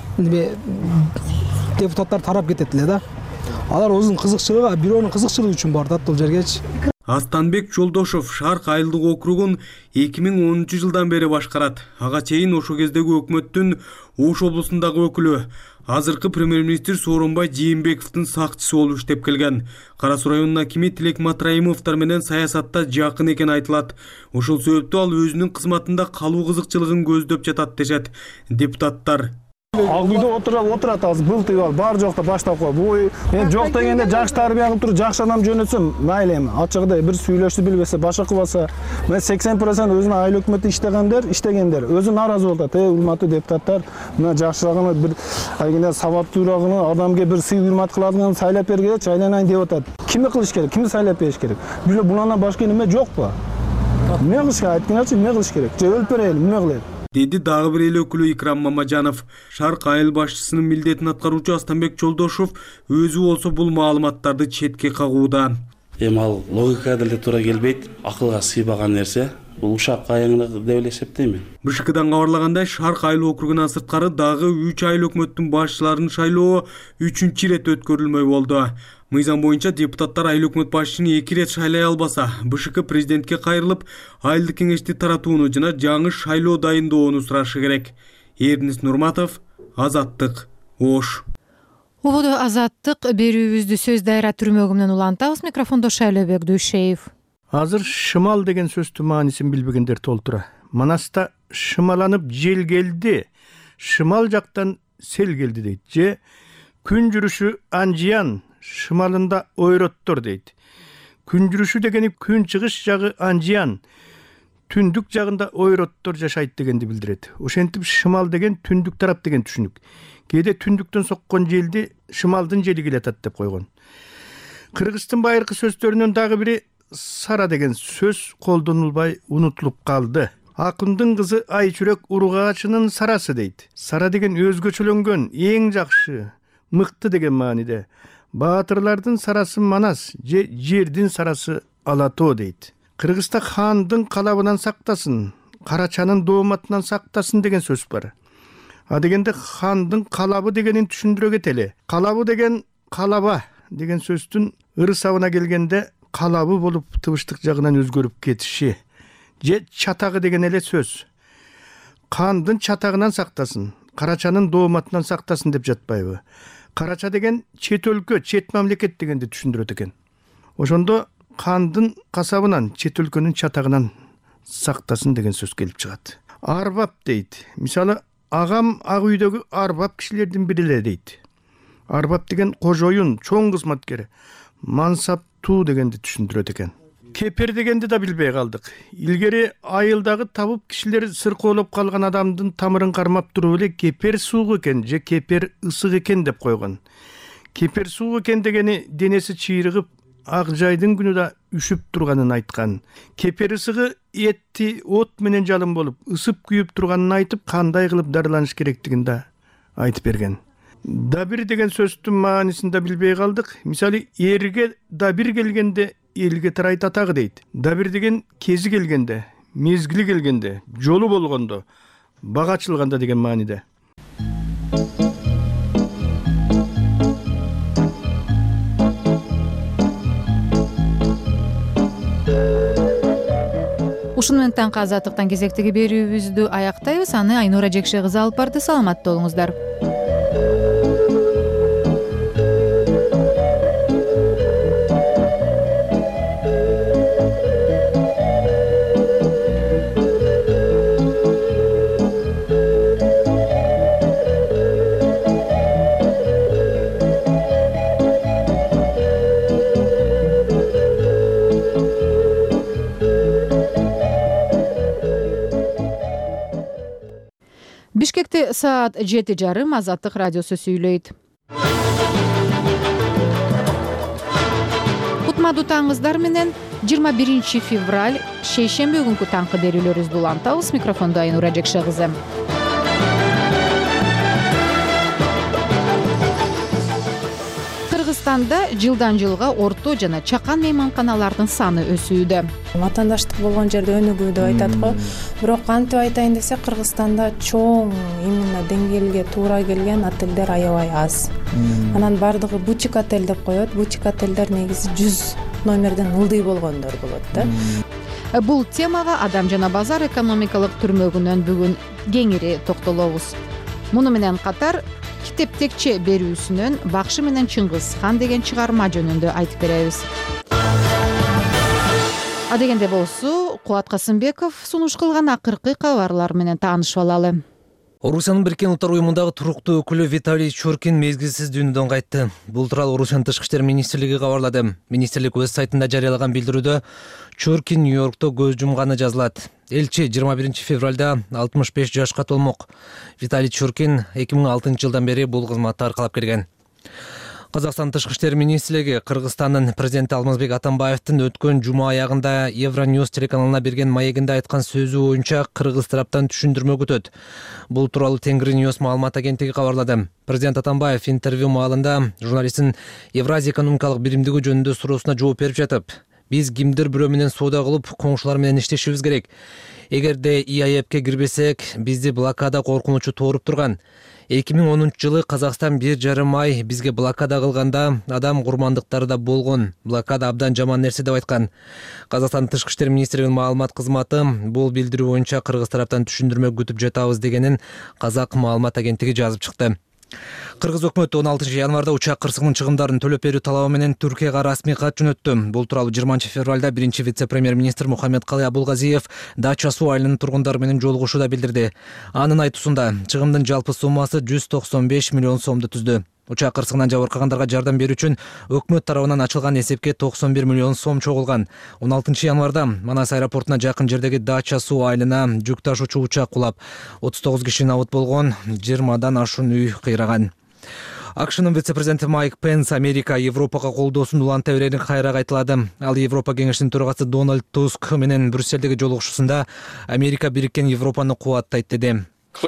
депутаттар тарап кетет эле да. Алар өзүнүн кызыкчылыгы, бирөөнүн кызыкчылыгы үчүн бардат бул жергечи. Астанбек Жолдошов Шарк айылдык округун эки миң онунчу жылдан бери башкарат. Ага чейин ошол кездеги өкмөттүн Ош облусундагы өкүлү, азыркы премьер-министр Сооронбай Жээнбековдун сакчысы болуп иштеп келген. Кара Суу районунун акими Тилек Матраимовдор менен саясатта жакын экен айтылат. Ошол себептүү ал өзүнүн кызматында калуу кызыкчылыгын көздөп жатат дешет депутаттар. Ак үйдө отурап отурат азыр былтыгы бар, бар жокто баштап кой. Бул эми жок дегенде жакшы тарбия кылып туруп жакшы адам жөнөтсөм, мейли эми. Ачыгыдай бир сүйлөшүп билбесе, башка кылбаса, мен сексен процент өзүнүн айыл өкмөтү иштегендер, иштегендер. Өзү нааразы болуп атат. Э, урматтуу депутаттар, мына жакшыраагына бир айгине сабаттуураак адамга бир сый урмат кылатыгын сайлап бергенчи айланайын деп атат. Кимди кылыш керек? Кимди сайлап бериш керек? Бирөө булардан башка неме жокпу? Эмне кылыш керек? Айтканчы эмне кылыш керек? Же өлүп берели, эмне кылайлы? Деди дагы бир эл өкүлү Икрам Мамажанов. Шарк айыл башчысынын милдетин аткаруучу Астанбек Жолдошов өзү болсо бул маалыматтарды четке кагууда. Эми ал логика деле туура келбейт, акылга сыйбаган нерсе. Бул ушак кайыңдык деп эле эсептейм. БШКдан кабарлагандай, Шарк айыл округунан сырткары дагы үч айыл өкмөттүн башчыларынын шайлоо үчүнчү ирет өткөрүлмөй болду. Мыйзам боюнча депутаттар айыл өкмөт башчысын эки ирет шайлай албаса, БШК президентке кайрылып, айылдык кеңешти таратууну жана жаңы шайлоо дайындоону сурашы керек. Эрдинис Нурматов, Азаттык, Ош. Убуду Азаттык берүүбүздү сөз дайра түрмөгү менен улантабыз. Микрофондо Шайлообек Дүйшеев. Азыр шымал деген сөздүн маанисин билбегендер толтура. Манаста шымаланып жел келди, шымал жактан сел келди дейт. Же күн жүрүшү анжиян, шымалында ойроттор дейт. Күн жүрүшү дегени күн чыгыш жагы анжиян, түндүк жагында ойроттор жашайт дегенди билдирет. Ошентип шымал деген түндүк тарап деген түшүнүк. Кээде түндүктөн соккон желди шымалдын жели келатат деп койгон. Кыргыздын байыркы сөздөрүнөн дагы бири сара деген сөз колдонулбай унутулуп калды. Акындын кызы Айчүрөк уругачынын сарасы дейт. Сара деген өзгөчөлөнгөн, эң жакшы, мыкты деген мааниде. Баатырлардын сарасы Манас, же жердин сарасы Алатоо дейт. Кыргызда хандын калабынан сактасын, карачанын дооматынан сактасын деген сөз бар. А дегенде хандын калабы дегенин түшүндүрө кетели. Калабы деген калаба деген сөздүн ырысабына келгенде калабы болуп тыбыштык жагынан өзгөрүп кетиши. Же чатагы деген эле сөз. Хандын чатагынан сактасын, карачанын дооматынан сактасын деп жатпайбы? Карача деген чет өлкө, чет мамлекет дегенди түшүндүрөт экен. Ошондо хандын касабынан, чет өлкөнүн чатагынан сактасын деген сөз келип чыгат. Арбап дейт. Мисалы, агам ак үйдөгү арбап кишилердин бири эле дейт. Арбап деген кожоюн, чоң кызматкер, мансаптуу дегенди түшүндүрөт экен. Кепер дегенди да билбей калдык. Илгери айылдагы табып кишилер сыркоолоп калган адамдын тамырын кармап туруп эле кепер суук экен же кепер ысык экен деп койгон. Кепер суук экен дегени денеси чыйрыгып, ак жайдын күнү да үшүп турганын айткан. Кепер ысыгы этти от менен жалын болуп, ысып күйүп турганын айтып, кандай кылып дарыланыш керектигин да айтып берген. Дабир деген сөздүн маанисин да билбей калдык. Мисалы, эрге дабир келгенде элге тарайт атагы дейт. Дабир деген кези келгенде, мезгили келгенде, жолу болгондо, бага ачылганда деген мааниде. Ушун менен таңкы Азаттыктан кезектеги берүүбүздү аяктайбыз. Аны Айнура Жекше кызы алып барды. Саламаттуу болуңуздар. Бишкекте саат жети жарым. Азаттык радиосу сүйлөйт. Кутмадуу таңыңыздар менен жыйырма биринчи февраль шейшемби күнкү таңкы берүүлөрүбүздү улантабыз. Микрофондо Айнура Жекшегизем. Кыргызстанда жылдан жылга орто жана чакан мейманканалардын саны өсүүдө. Ватандаштык болгон жерде өнүгүү деп айтат го. Бирок кантип айтайын десек, Кыргызстанда чоң именно деңгээлге туура келген отелдер аябай аз. Анан бардыгы бутик отель деп коет. Бутик отелдер негизи жүз номерден ылдый болгондор болот да. Бул темага Адам жана базар экономикалык түрмөгүнөн бүгүн кеңири токтолобуз. Муну менен катар Китеп текче берүүсүнөн Бакшы менен Чыңгыз хан деген чыгарма жөнүндө айтып беребиз. Адегенде болсу, Кубат Касымбеков сунуш кылган акыркы кабарлар менен таанышып алалы. Орусиянын Бириккен Улуттар уюмундагы туруктуу өкүлү Виталий Чуркин мезгилсиз дүйнөдөн кайтты. Бул тууралуу Орусиянын Тышкы иштер министрлиги кабарлады. Министрлик өз сайтында жарыялаган билдирүүдө Чуркин Нью-Йоркто көз жумганы жазылат. Элчи жыйырма биринчи февралда алтымыш беш жашка толмок. Виталий Чуркин эки миң алтынчы жылдан бери бул кызматты аркалап келген. Казакстан Тышкы иштер министрлиги Кыргызстандын президенти Алмазбек Атамбаевдин өткөн жума аягында Евроньюз телеканалына берген маегинде айткан сөзү боюнча кыргыз тараптан түшүндүрмө күтөт. Бул тууралуу Тенгриньюз маалымат агенттиги кабарлады. Президент Атамбаев интервью маалында журналисттин Евразия экономикалык биримдиги жөнүндө суроосуна жооп берип жатып, биз кимдир бирөө менен соода кылып, коңшулар менен иштешибиз керек. Эгерде и а и эпке кирбесек, бизди блокада коркунучу тооруп турган. эки миң онунчу жылы Казакстан бир жарым ай бизге блокада кылганда адам курмандыктары да болгон. Блокада абдан жаман нерсе деп айткан. Казакстан Тышкы иштер министрлигинин маалымат кызматы бул билдирүү боюнча кыргыз тараптан түшүндүрмө күтүп жатабыз дегенин Казак маалымат агенттиги жазып чыкты. Кыргыз өкмөтү он алтынчы январда учак кырсыгынын чыгымдарын төлөп берүү талабы менен Түркияга расмий кат жөнөттү. Бул тууралуу жыйырманчы февралда биринчи вице-премьер-министр Мухаммедкалый Абулгазиев Дача суу айылынын тургундары менен жолугушууда билдирди. Анын айтуусунда чыгымдын жалпы суммасы жүз токсон беш миллион сомду түздү. Учак кырсыгынан жабыркагандарга жардам берүү үчүн өкмөт тарабынан ачылган эсепке токсон бир миллион сом чогулган. он алтынчы январда Манас аэропортуна жакын жердеги Дача суу айылына жүк ташуучу учак кулап, отуз тогуз киши набыт болгон, жыйырмадан ашуун үй кыйраган. АКШнын вице-президенти Майк Пенс Америка Европага колдоосун уланта берерин кайра кайталады. Ал Европа кеңешинин төрагасы Дональд Туск менен Брюсселдеги жолугушуусунда Америка бириккен Европаны кубаттайт деди.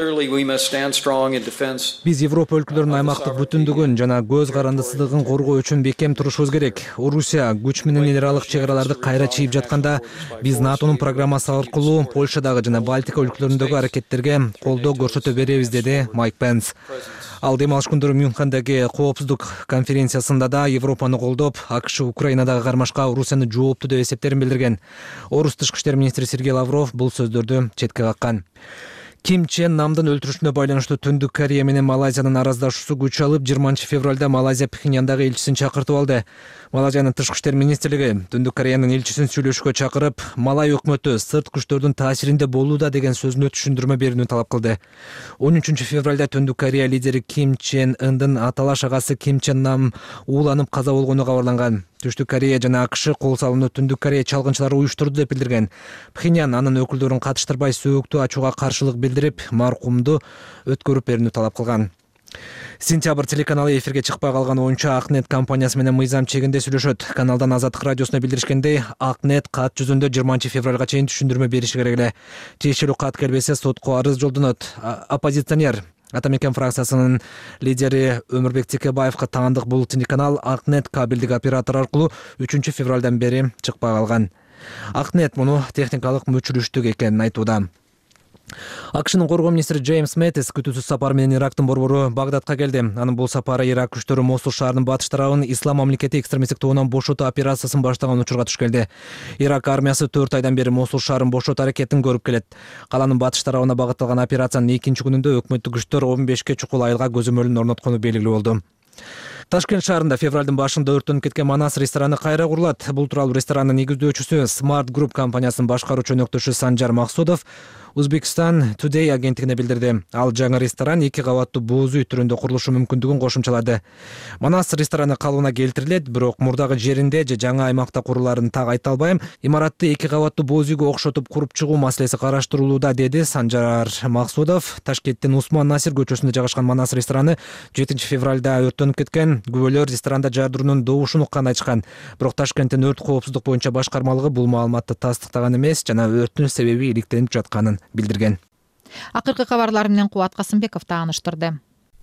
Биз Европа өлкөлөрүнүн аймактык бүтүндүгүн жана көз карандысыздыгын коргоо үчүн бекем турушубуз керек. Орусия күч менен эл аралык чек араларды кайра чийип жатканда, биз НАТОнун программасы аркылуу Польшадагы жана Балтика өлкөлөрүндөгү аракеттерге колдоо көрсөтө беребиз, деди Майк Пенс. Ал дем алыш күндөрү Мюнхендеги коопсуздук конференциясында да Европаны колдоп, АКШ Украинадагы кармашка Орусияны жооптуу деп эсептерин билдирген. Орус тышкы иштер министри Сергей Лавров бул сөздөрдү четке каккан. Ким Чен Намдын өлтүрүшүнө байланыштуу Түндүк Корея менен Малайзиянын араздашуусу күч алып, жыйырманчы февралда Малайзия Пхеньяндагы элчисин чакыртып алды. Малайзиянын тышкы иштер министрлиги Түндүк Кореянын элчисин сүйлөшүүгө чакырып, Малай өкмөтү сырт күчтөрдүн таасиринде болууда деген сөзүнө түшүндүрмө берүүнү талап кылды. он үчүнчү февралда Түндүк Корея лидери Ким Чен Ындын аталаш агасы Ким Чен Нам ууланып каза болгону кабарланган. Түштүк Корея жана АКШ кол салууну Түндүк Корея чалгынчылары уюштурду деп билдирген. Пхеньян анын өкүлдөрүн катыштырбай сөөктү ачууга каршылык билдирип, маркумду өткөрүп берүүнү талап кылган. Сентябрь телеканалы эфирге чыкпай калган боюнча Акнет компаниясы менен мыйзам чегинде сүйлөшөт. Каналдан Азаттык радиосуна билдиришкендей, Акнет кат жүзүндө жыйырманчы февралга чейин түшүндүрмө бериши керек эле. Тиешелүү кат келбесе сотко арыз жолдонот. Оппозиционер Атамекен фракциясынын лидери Өмүрбек Текебаевга таандык бул телеканал Акнет кабелдик оператор аркылуу үчүнчү февралдан бери чыкпай калган. Акнет муну техникалык мүчүрүштүк экенин айтууда. АКШнын коргоо министри Джеймс Мэттис күтүүсүз сапар менен Ирактын борбору Багдадка келди. Анын бул сапары Ирак күчтөрү Мосул шаарынын батыш тарабын Ислам мамлекети экстремисттик тобунан бошотуу операциясын баштаган учурга туш келди. Ирак армиясы төрт айдан бери Мосул шаарын бошотуу аракетин көрүп келет. Каланын батыш тарабына багытталган операциянын экинчи күнүндө өкмөттүк күчтөр он бешке чукул айылга көзөмөлүн орноткону белгилүү болду. Ташкент шаарында февралдын башында өрттөнүп кеткен Манас рестораны кайра курулат. Бул тууралуу ресторанын негиздөөчүсү Smart Group компаниясынын башкаруучу өнөктөшү Санжар Максудов Uzbekistan Today агенттигине билдирди. Ал жаңы ресторан эки кабаттуу боз үй түрүндө курулушу мүмкүндүгүн кошумчалады. Манас рестораны калыбына келтирилет, бирок мурдагы жеринде же жаңы аймакта куруларын так айта албайм. Имаратты эки кабаттуу боз үйгө окшотуп куруп чыгуу маселеси караштырылууда, деди Санжар Максудов. Ташкенттин Усман Насир көчөсүндө жайгашкан Манас рестораны жетинчи февралда өрттөнүп кеткен. Күбөлөр ресторанда жардыруунун добушун укканын айтышкан. Бирок Ташкенттин өрт коопсуздук боюнча башкармалыгы бул маалыматты тастыктаган эмес жана өрттүн себеби иликтенип жатканын билдирген. Акыркы кабарлар менен Кубат Касымбеков тааныштырды.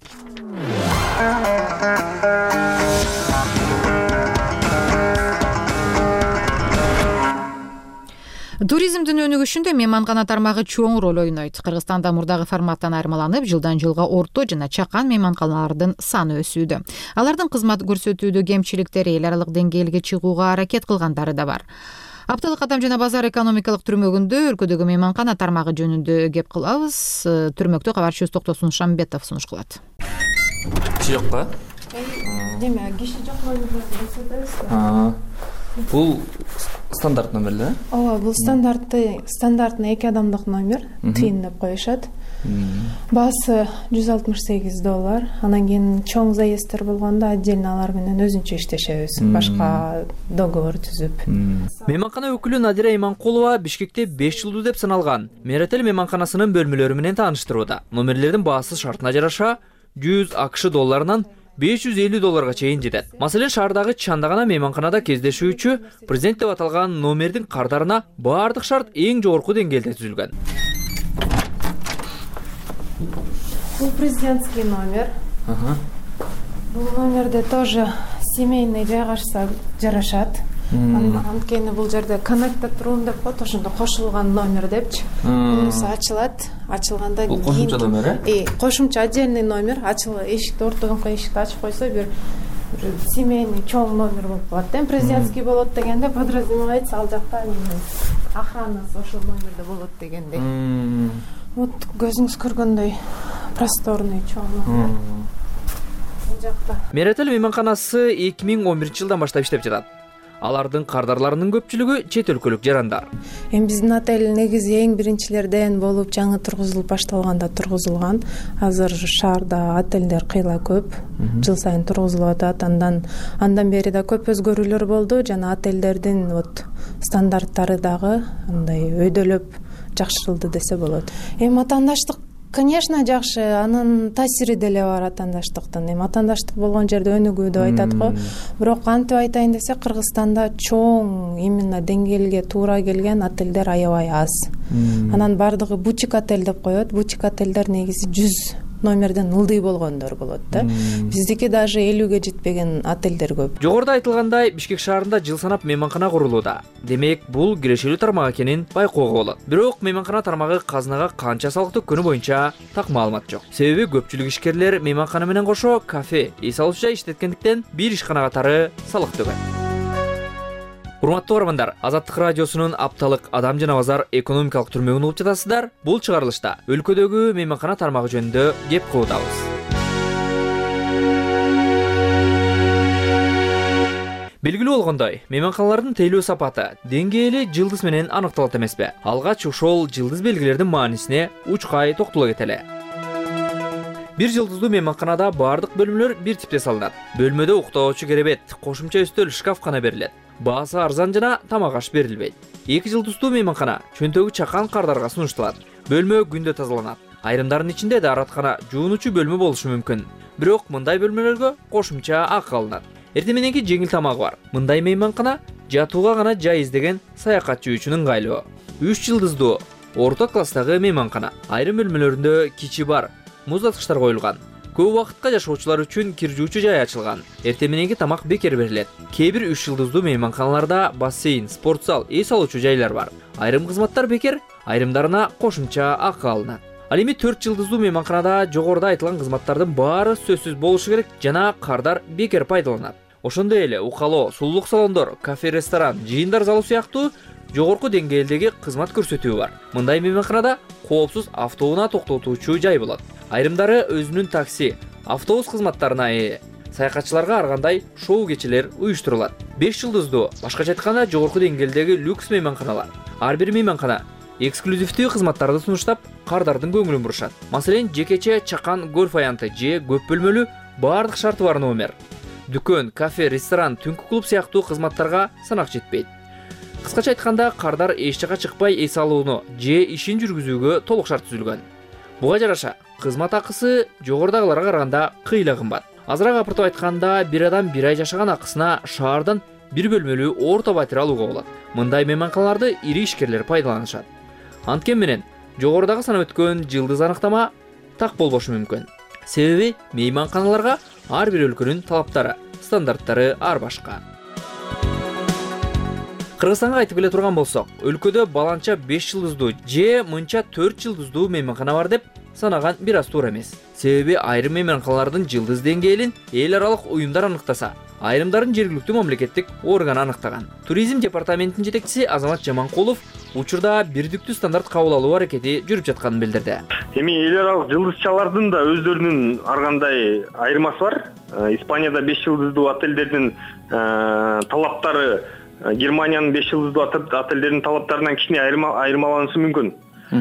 Туризмдин өнүгүшүндө мейманкана тармагы чоң роль ойнойт. Кыргызстанда мурдагы форматтан айырмаланып, жылдан жылга орто жана чакан мейманканалардын саны өсүүдө. Алардын кызмат көрсөтүүдө кемчиликтери, эл аралык деңгээлге чыгууга аракет кылгандары да бар. Апталык Адам жана базар экономикалык түрмөгүндө өлкөдөгү мейманкана тармагы жөнүндө кеп кылабыз. Түрмөктө кабарчыбыз Токтосун Шамбетов сунуш кылат. Жокпа? Деме, киши жок номерлерди. Бул стандарт номерлер? Ооба, бул стандарты, стандартный эки адамдык номер, тыйын деп коюшат. Баасы жүз алтымыш сегиз доллар. Анан кийин чоң заезддер болгондо отдельно алар менен өзүнчө иштешебиз, башка договор түзүп. Мейманкана өкүлү Надира Иманкулова Бишкекте беш жылдуу деп саналган Меретел мейманканасынын бөлмөлөрү менен тааныштырууда. Номерлердин баасы шартына жараша жүз акш долларынан беш жүз элүү долларга чейин жетет. Маселен, шаардагы Чандагана мейманканада кездешүүчү президент деп аталган номердин кардарына баардык шарт эң жогорку деңгээлде түзүлгөн. Бул президентский номер. Бул номерде тоже семейный жайгашса жарашат. Анткени бул жерде connected room деп коет, ошондо кошулган номер депчи. Мунусу ачылат, ачылганда кийин кошумча номер, э? Кошумча отдельный номер, ачылып эшикти ортогунка эшикти ачып койсо бир семейный чоң номер болуп калат. Эми президентский болот дегенде подразумевается ал жакта охранасы ошол номерде болот дегендей. Вот көзүңүз көргөндөй просторный чоң номер. Бул жакта Меретел мейманканасы эки миң он биринчи жылдан баштап иштеп жатат. Алардын кардарларынын көпчүлүгү чет өлкөлүк жарандар. Эми биздин отель негизи эң биринчилерден болуп жаңы тургузулуп башталганда тургузулган. Азыр шаарда отелдер кыйла көп. Жыл сайын тургузулуп атат. Андан андан бери да көп өзгөрүүлөр болду. Жана отелдердин вот стандарттары дагы андай өйдөлөп жакшырылды десе болот. Эми атаандаштык конечно жакшы, анын таасири деле бар атаандаштыктын. Эми атаандаштык болгон жерде өнүгүү деп айтат го. Бирок кантип айтайын десе, Кыргызстанда чоң именно деңгээлге туура келген отелдер аябай аз. Анан бардыгы бутик отель деп коет. Бутик отелдер негизи жүз номерден ылдый болгондор болот да. Биздики даже элүүгө жетпеген отелдер көп. Жогоруда айтылгандай, Бишкек шаарында жыл санап мейманкана курулууда. Демек, бул кирешелүү тармак экенин байкоого болот. Бирок мейманкана тармагы казынага канча салыктуу күнү боюнча так маалымат жок. Себеби көпчүлүк ишкерлер мейманкана менен кошо кафе, эс алуучу жай иштеткендиктен бир ишкана катары салык төлөйт. Урматтуу көрөрмандар, Азаттык радиосунун апталык Адам жана базар экономикалык түрмөгүн угуп жатасыздар. Бул чыгарылышта өлкөдөгү мейманкана тармагы жөнүндө кеп кылуудабыз. Белгилүү болгондой, мейманканалардын тейлөө сапаты, деңгээли жылдыз менен аныкталат эмеспи? Алгач ошол жылдыз белгилердин маанисине учкай токтоло кетели. Бир жылдыздуу мейманканада бардык бөлмөлөр бир типте салынат. Бөлмөдө уктоочу керебет, кошумча үстөл, шкаф гана берилет. Баасы арзан жана тамак аш берилбейт. Эки жылдыздуу мейманкана чөнтөгү чакан кардарга сунушталат. Бөлмө күндө тазаланат. Айрымдардын ичинде даараткана, жуунучу бөлмө болушу мүмкүн. Бирок мындай бөлмөлөргө кошумча акы алынат. Эртең мененки жеңил тамагы бар. Мындай мейманкана жатууга гана жай издеген саякатчы үчүн ыңгайлуу. Үч жылдыздуу орто класстагы мейманкана. Айрым бөлмөлөрүндө кичи бар, муздаткычтар коюлган. Көп убакытка жашоочулар үчүн кир жуучу жай ачылган. Эртең мененки тамак бекер берилет. Кээ бир үч жылдыздуу мейманканаларда бассейн, спорт зал, эс алуучу жайлар бар. Айрым кызматтар бекер, айрымдарына кошумча акы алынат. Ал эми төрт жылдыздуу мейманканада жогоруда айтылган кызматтардын баары сөзсүз болушу керек жана кардар бекер пайдаланат. Ошондой эле укалоо, сулуулук салондор, кафе, ресторан, жыйындар залу сыяктуу жогорку деңгээлдеги кызмат көрсөтүү бар. Мындай мейманканада коопсуз автоунаа токтотуучу жай болот. Айрымдары өзүнүн такси, автобус кызматтарына ээ. Саякатчыларга ар кандай шоу кечелер уюштурулат. беш жылдыздуу, башкача айтканда жогорку деңгээлдеги люкс мейманканалар. Ар бир мейманкана эксклюзивдүү кызматтарды сунуштап, кардардын көңүлүн бурушат. Маселен, жекече чакан гольф аянты же көп бөлмөлүү баардык шарты бар номер. Дүкөн, кафе, ресторан, түнкү клуб сыяктуу кызматтарга санак жетпейт. Кыскача айтканда, кардар эч жака чыкпай эс алууну же ишин жүргүзүүгө толук шарт түзүлгөн. Буга жараша кызмат акысы жогорудагыларга караганда кыйла кымбат. Азыраак апыртып айтканда, бир адам бир ай жашаган акысына шаардан бир бөлмөлүү орто батир алууга болот. Мындай мейманканаларды ири ишкерлер пайдаланышат. Анткени менен жогорудагы санап өткөн жылдыз аныктама так болбошу мүмкүн. Себеби мейманканаларга ар бир өлкөнүн талаптары, стандарттары ар башка. Кыргызстанга айтып келе турган болсок, өлкөдө баланча беш жылдыздуу же мынча төрт жылдыздуу мейманкана бар деп санаган бир аз туура эмес. Себеби айрым мейманканалардын жылдыз деңгээлин эл аралык уюмдар аныктаса, айрымдарын жергиликтүү мамлекеттик орган аныктаган. Туризм департаментинин жетекчиси Азамат Жаманкулов учурда бирдиктүү стандарт кабыл алуу аракети жүрүп жатканын билдирди. Эми эл аралык жылдызчалардын да өздөрүнүн ар кандай айырмасы бар. Испанияда беш жылдыздуу отелдердин талаптары Германиянын беш жылдыздуу отелдердин талаптарынан кичине айырмаланышы мүмкүн.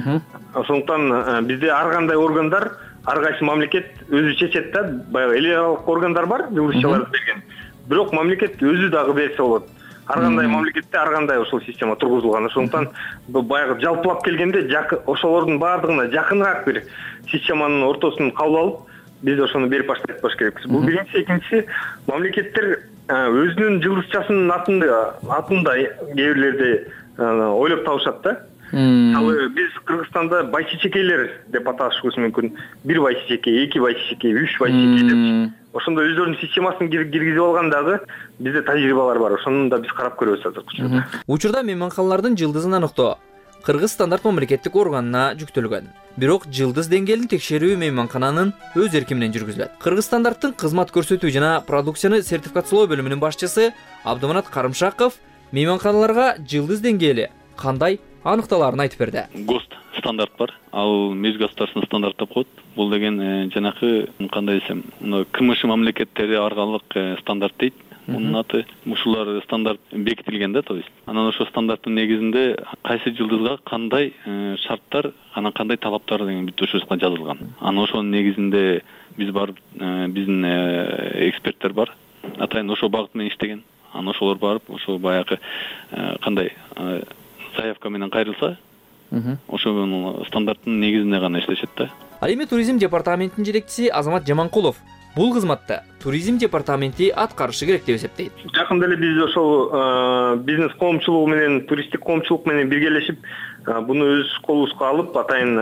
Ошондуктан бизде ар кандай органдар, ар кайсы мамлекет өзү чечет да, баягы эл аралык органдар бар, жылдызчаларды берген. Бирок мамлекет өзү дагы берсе болот. Ар кандай мамлекетте ар кандай ошол система тургузулган. Ошондуктан баягы жалпылап келгенде ошолордун баардыгына жакыныраак бир системанын ортосун кабыл алып, биз ошону берип баштайт болуш керекпиз. Бул биринчи, экинчиси мамлекеттер өзүнүн жылдызчасынын атында атында кээ бирлерде ойлоп табышат да. Мисалы, биз Кыргызстанда байчечекейлер деп аташыбыз мүмкүн. Бир байчечеке, эки байчечеке, үч байчечеке деп. Ошондо өздөрүнүн системасын киргизип алгандагы бизде тажрыйбалар бар. Ошону да биз карап көрөбүз азыр учурда. Учурда мейманканалардын жылдызын аныктоо Кыргыз стандарт мамлекеттик органына жүктөлгөн. Бирок жылдыз деңгээлин текшерүү мейманкананын өз эрки менен жүргүзүлөт. Кыргыз стандарттын кызмат көрсөтүү жана продукцияны сертификациялоо бөлүмүнүн башчысы Абдыманат Карымшаков мейманканаларга жылдыз деңгээли кандай аныкталарын айтып берди. ГОСТ стандарт бар. Ал мөз государственный стандарт деп коет. Бул деген жанакы кандай десем, КМШ мамлекеттери аркылык стандарт дейт. Мунун аты ушулар стандарт бекитилген да, то есть. Анан ошо стандарттын негизинде кайсы жылдызга кандай шарттар, анан кандай талаптар деген бүт ошосуна жазылган. Анан ошонун негизинде биз барып, биздин эксперттер бар. Атайын ошо багыт менен иштеген. Анан ошолор барып, ошо баягы кандай заявка менен кайрылса, ошо стандарттын негизинде гана иштешет да. Ал эми туризм департаментинин жетекчиси Азамат Жаманкулов бул кызматты туризм департаменти аткарышы керек деп эсептейт. Жакында эле биз ошол бизнес коомчулугу менен, туристтик коомчулук менен биргелешип, буну өз колубузга алып, атайын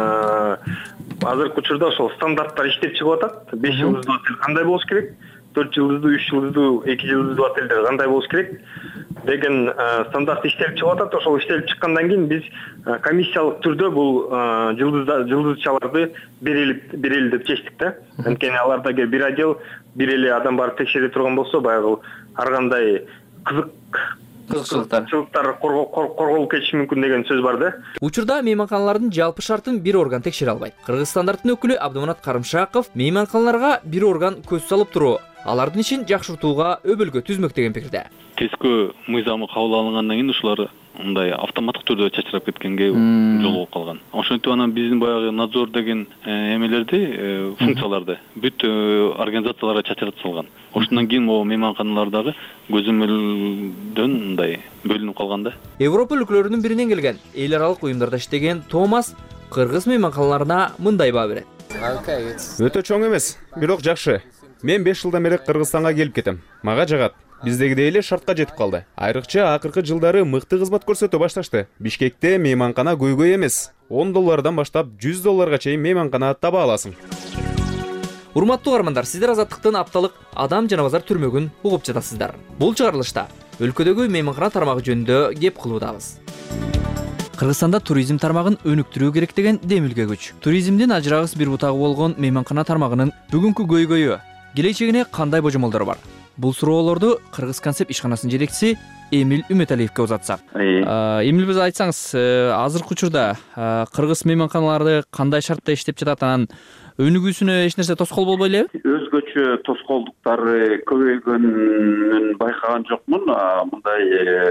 азыркы учурда ошол стандарттар иштеп чыгып атат. беш жылдыздуу отель кандай болуш керек, төрт жылдыздуу, үч жылдыздуу, эки жылдыздуу отелдер кандай болуш керек деген стандарт иштелип чыгып атат. Ошол иштелип чыккандан кийин биз комиссиялык түрдө бул жылдызчаларды берели берели деп чечтик да. Анткени аларда эгер бир отдел бир эле адам барып текшере турган болсо, баягы ар кандай кызык кызыкчылыктар корголуп кетиши мүмкүн деген сөз бар да. Учурда мейманканалардын жалпы шартын бир орган текшере албайт. Кыргыз стандарттын өкүлү Абдыманат Карымшаков мейманканаларга бир орган көз салып туруу, алардын ишин жакшыртууга өбөлгө түзмөк деген пикирде. Тескөө мыйзамы кабыл алынгандан кийин ушулар мындай автоматтык түрдө чачырап кеткенге жол болуп калган. Ошентип анан биздин баягы надзор деген эмелерди, функцияларды бүт организацияларга чачырып салган. Ошондон кийин могу мейманканалардагы көзөмөлдөн мындай бөлүнүп калган да. Европа өлкөлөрүнүн биринен келген эл аралык уюмдарда иштеген Томас кыргыз мейманканаларына мындай баа берет. Өтө чоң эмес, бирок жакшы. Мен беш жылдан бери Кыргызстанга келип кетем. Мага жагат. Биздегидей эле шартка жетип калды. Айрыкча акыркы жылдары мыкты кызмат көрсөтө башташты. Бишкекте мейманкана көйгөй эмес. он доллардан баштап жүз долларга чейин мейманкана таба аласың. Урматтуу каармандар, сиздер Азаттыктын апталык Адам жана базар түрмөгүн угуп жатасыздар. Бул чыгарылышта өлкөдөгү мейманкана тармагы жөнүндө кеп кылуудабыз. Кыргызстанда туризм тармагын өнүктүрүү керек деген демилге күч. Туризмдин ажырагыс бир бутагы болгон мейманкана тармагынын бүгүнкү көйгөйү, келечегине кандай божомолдору бар? Бул суроолорду Кыргыз концепт ишканасынын жетекчиси Эмил Үмөталиевке узатсак. Эмил, биз айтсаңыз, азыркы учурда кыргыз мейманканалары кандай шартта иштеп жатат, анан өнүгүүсүнө эч нерсе тоскоол болбой элеби? Өзгөчө тоскоолдуктары көбөйгөнүн байкаган жокмун. Мындай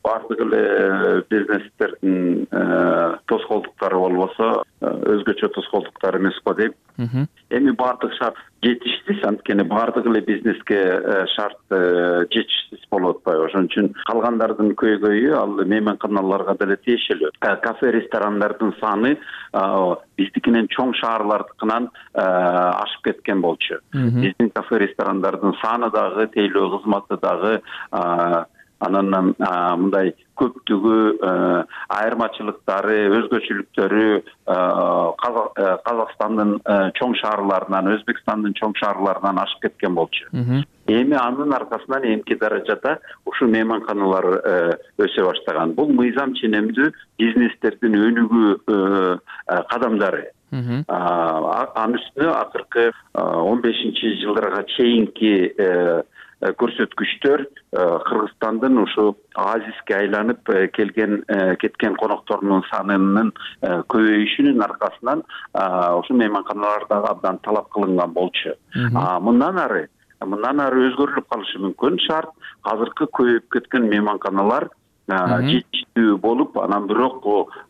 баардык эле бизнестердин тоскоолдуктары болбосо өзгөчө тоскоолдуктар эмес го дейм. Эми баардык шарт жетиштиз, анткени баардык эле бизнеске шарт жетиштиз болуп атпайбы. Ошон үчүн калгандардын көйгөйү ал мейманканаларга деле тиешелүү. Кафе ресторандардын саны биздикинен чоң шаарлардыкынан ашып кеткен болчу. Биздин кафе ресторандардын саны дагы, тейлөө кызматы дагы, анан мындай көптүгү, айырмачылыктары, өзгөчөлүктөрү Казакстандын чоң шаарларынан, Өзбекстандын чоң шаарларынан ашып кеткен болчу. Эми анын аркасынан эмки даражада ушу мейманканалар өсө баштаган. Бул мыйзам ченемдүү бизнестердин өнүгүү кадамдары. Анын үстүнө акыркы он бешинчи жылдарга чейинки көрсөткүчтөр Кыргызстандын ушу оазиске айланып келген кеткен конокторунун санынын көбөйүшүнүн аркасынан ушу мейманканаларда абдан талап кылынган болчу. Мындан ары мындан ары өзгөрүлүп калышы мүмкүн. Шарт азыркы көбөйүп кеткен мейманканалар жетиштүү болуп, анан бирок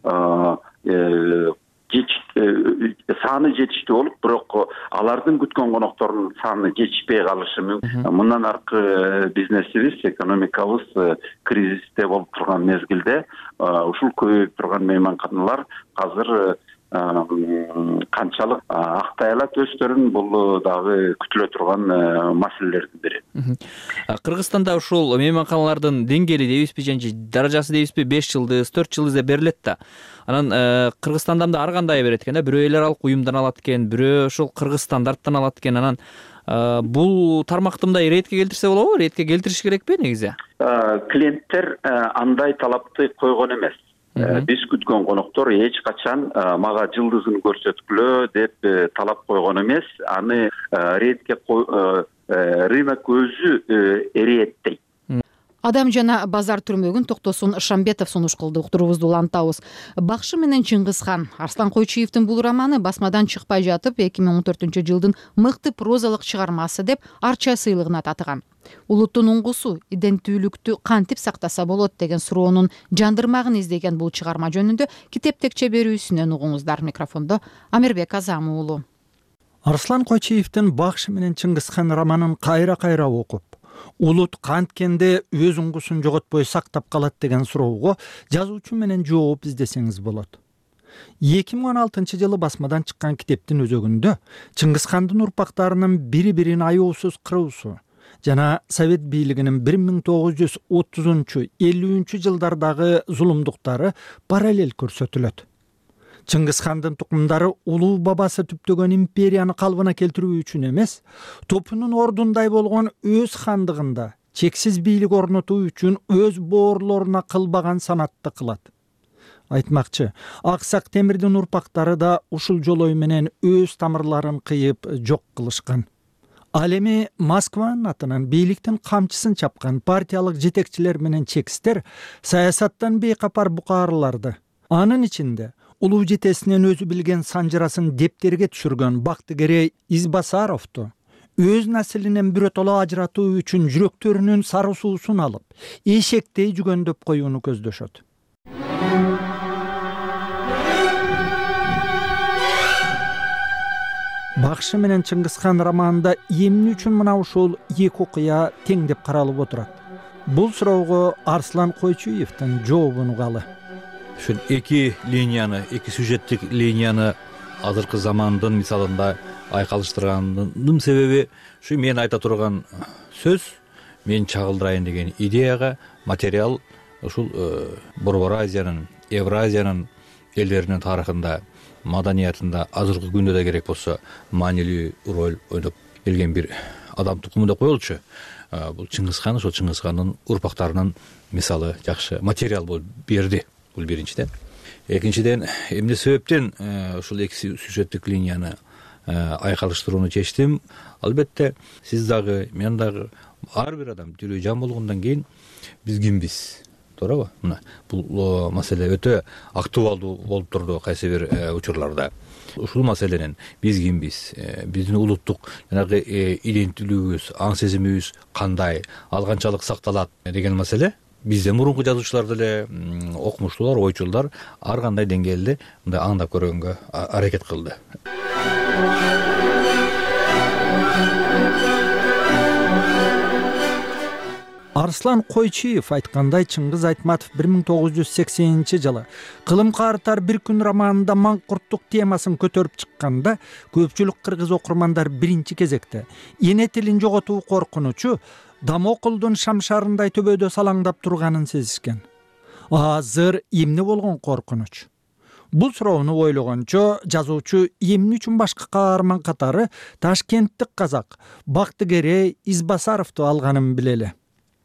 саны жетиштүү болуп, бирок алардын күткөн конокторунун саны жетишпей калышы мүмкүн. Мындан аркы бизнесибиз, экономикабыз кризисте болуп турган мезгилде ушул көбөйүп турган мейманканалар азыр канчалык актай алат өздөрүн, бул дагы күтүлө турган маселелердин бири. Кыргызстанда ушул мейманканалардын деңгээли дейбизби, же даражасы дейбизби, беш жылдыз, төрт жылдыз деп берилет да. Анан Кыргызстанда да ар кандай берет экен да, бирөө эл аралык уюмдан алат экен, бирөө ошол кыргыз стандарттан алат экен. Анан бул тармакты мындай ретке келтирсе болобу? Ретке келтириш керекпи негизи? Клиенттер андай талапты койгон эмес. Биз күткөн коноктор эч качан мага жылдызын көрсөткүлө деп талап койгон эмес. Аны ретке рынок өзү эриеттейт. Адам жана базар түрмөгүн Токтосун Шамбетов сунуш кылды. Уктуруубузду улантабыз. Бакшы менен Чыңгызхан. Арслан Койчуевдин бул романы басмадан чыкпай жатып эки миң он төртүнчү жылдын мыкты прозалык чыгармасы деп Арча сыйлыгына татыган. Улуттун уңгусу, иденттүүлүктү кантип сактаса болот деген суроонун жандырмагын издеген бул чыгарма жөнүндө Китеп текче берүүсүнөн угуңуздар. Микрофондо Амирбек Азамы уулу. Арслан Койчуевдин Бакшы менен Чыңгызхан романын кайра-кайра окуп, улут канткенде өз уңгусун жоготпой сактап калат деген суроого жазуучу менен жооп издесеңиз болот. эки миң он алтынчы жылы басмадан чыккан китептин өзөгүндө Чыңгызхандын урпактарынын бири-бирин аяусуз кыруусу жана Совет бийлигинин бир миң тогуз жүз отузунчу элүүнчү жылдардагы зулумдуктары параллель көрсөтүлөт. Чыңгызхандын тукумдары улуу бабасы түптөгөн империяны калыбына келтирүү үчүн эмес, топунун ордундай болгон өз хандыгында чексиз бийлик орнотуу үчүн өз боорлоруна кылбаган санатты кылат. Айтмакчы, Аксак Темирдин урпактары да ушул жолой менен өз тамырларын кыйып жок кылышкан. Ал эми Москванын атынан бийликтин камчысын чапкан партиялык жетекчилер менен чекистер саясаттан бейкапар букаарларды, анын ичинде улуу жетесинен өзү билген санжырасын дептерге түшүргөн Бактыгерей Избасаровду өз наслинен биротоло ажыратуу үчүн жүрөктөрүнүн сары суусун алып, эшектей жүгөндөп коюуну көздөшөт. Бакшы менен Чыңгызхан романында эмне үчүн мына ушул эки окуя тең деп каралып отурат? Бул суроого Арслан Койчуевдин жообун угалы. Ушул эки линияны, эки сюжеттик линияны азыркы замандын мисалында айкалыштырганымдын себеби ушу мен айта турган сөз, мен чагылдырайын деген идеяга материал ушул Борбор Азиянын, Евразиянын элдеринин тарыхында, маданиятында азыркы күндө да керек болсо маанилүү роль ойноп келген бир адам тукуму деп коелучу. Бул Чыңгызхан, ошол Чыңгызхандын урпактарынын мисалы жакшы материал болуп берди. Бул биринчиден. Экинчиден, эмне себептен ушул эки сюжеттик линияны айкалыштырууну чечтим? Албетте, сиз дагы, мен дагы, ар бир адам тирүү жан болгондон кийин биз кимбиз? Туурабы? Мына бул маселе өтө актуалдуу болуп турду кайсы бир учурларда. Ушул маселенин биз кимбиз, биздин улуттук жанагы иденттүүлүгүбүз, аң сезимибиз кандай, ал канчалык сакталат деген маселе бизден мурунку жазуучулар деле, окумуштуулар, ойчулдар ар кандай деңгээлде мындай аңдап көргөнгө аракет кылды. Арслан Койчиев айткандай, Чыңгыз Айтматов бир миң тогуз жүз сексенинчи жылы «Кылым каартар бир күн» романында маңкурттук темасын көтөрүп чыкканда, көпчүлүк кыргыз окурмандар биринчи кезекте эне тилин жоготуу коркунучу Дамокулдун шамшарындай төбөдө салаңдап турганын сезишкен. Азыр эмне болгон коркунуч? Бул суроону ойлогончо жазуучу эмне үчүн башка каарман катары ташкенттик казак Бактыгерей Избасаровду алганын билели.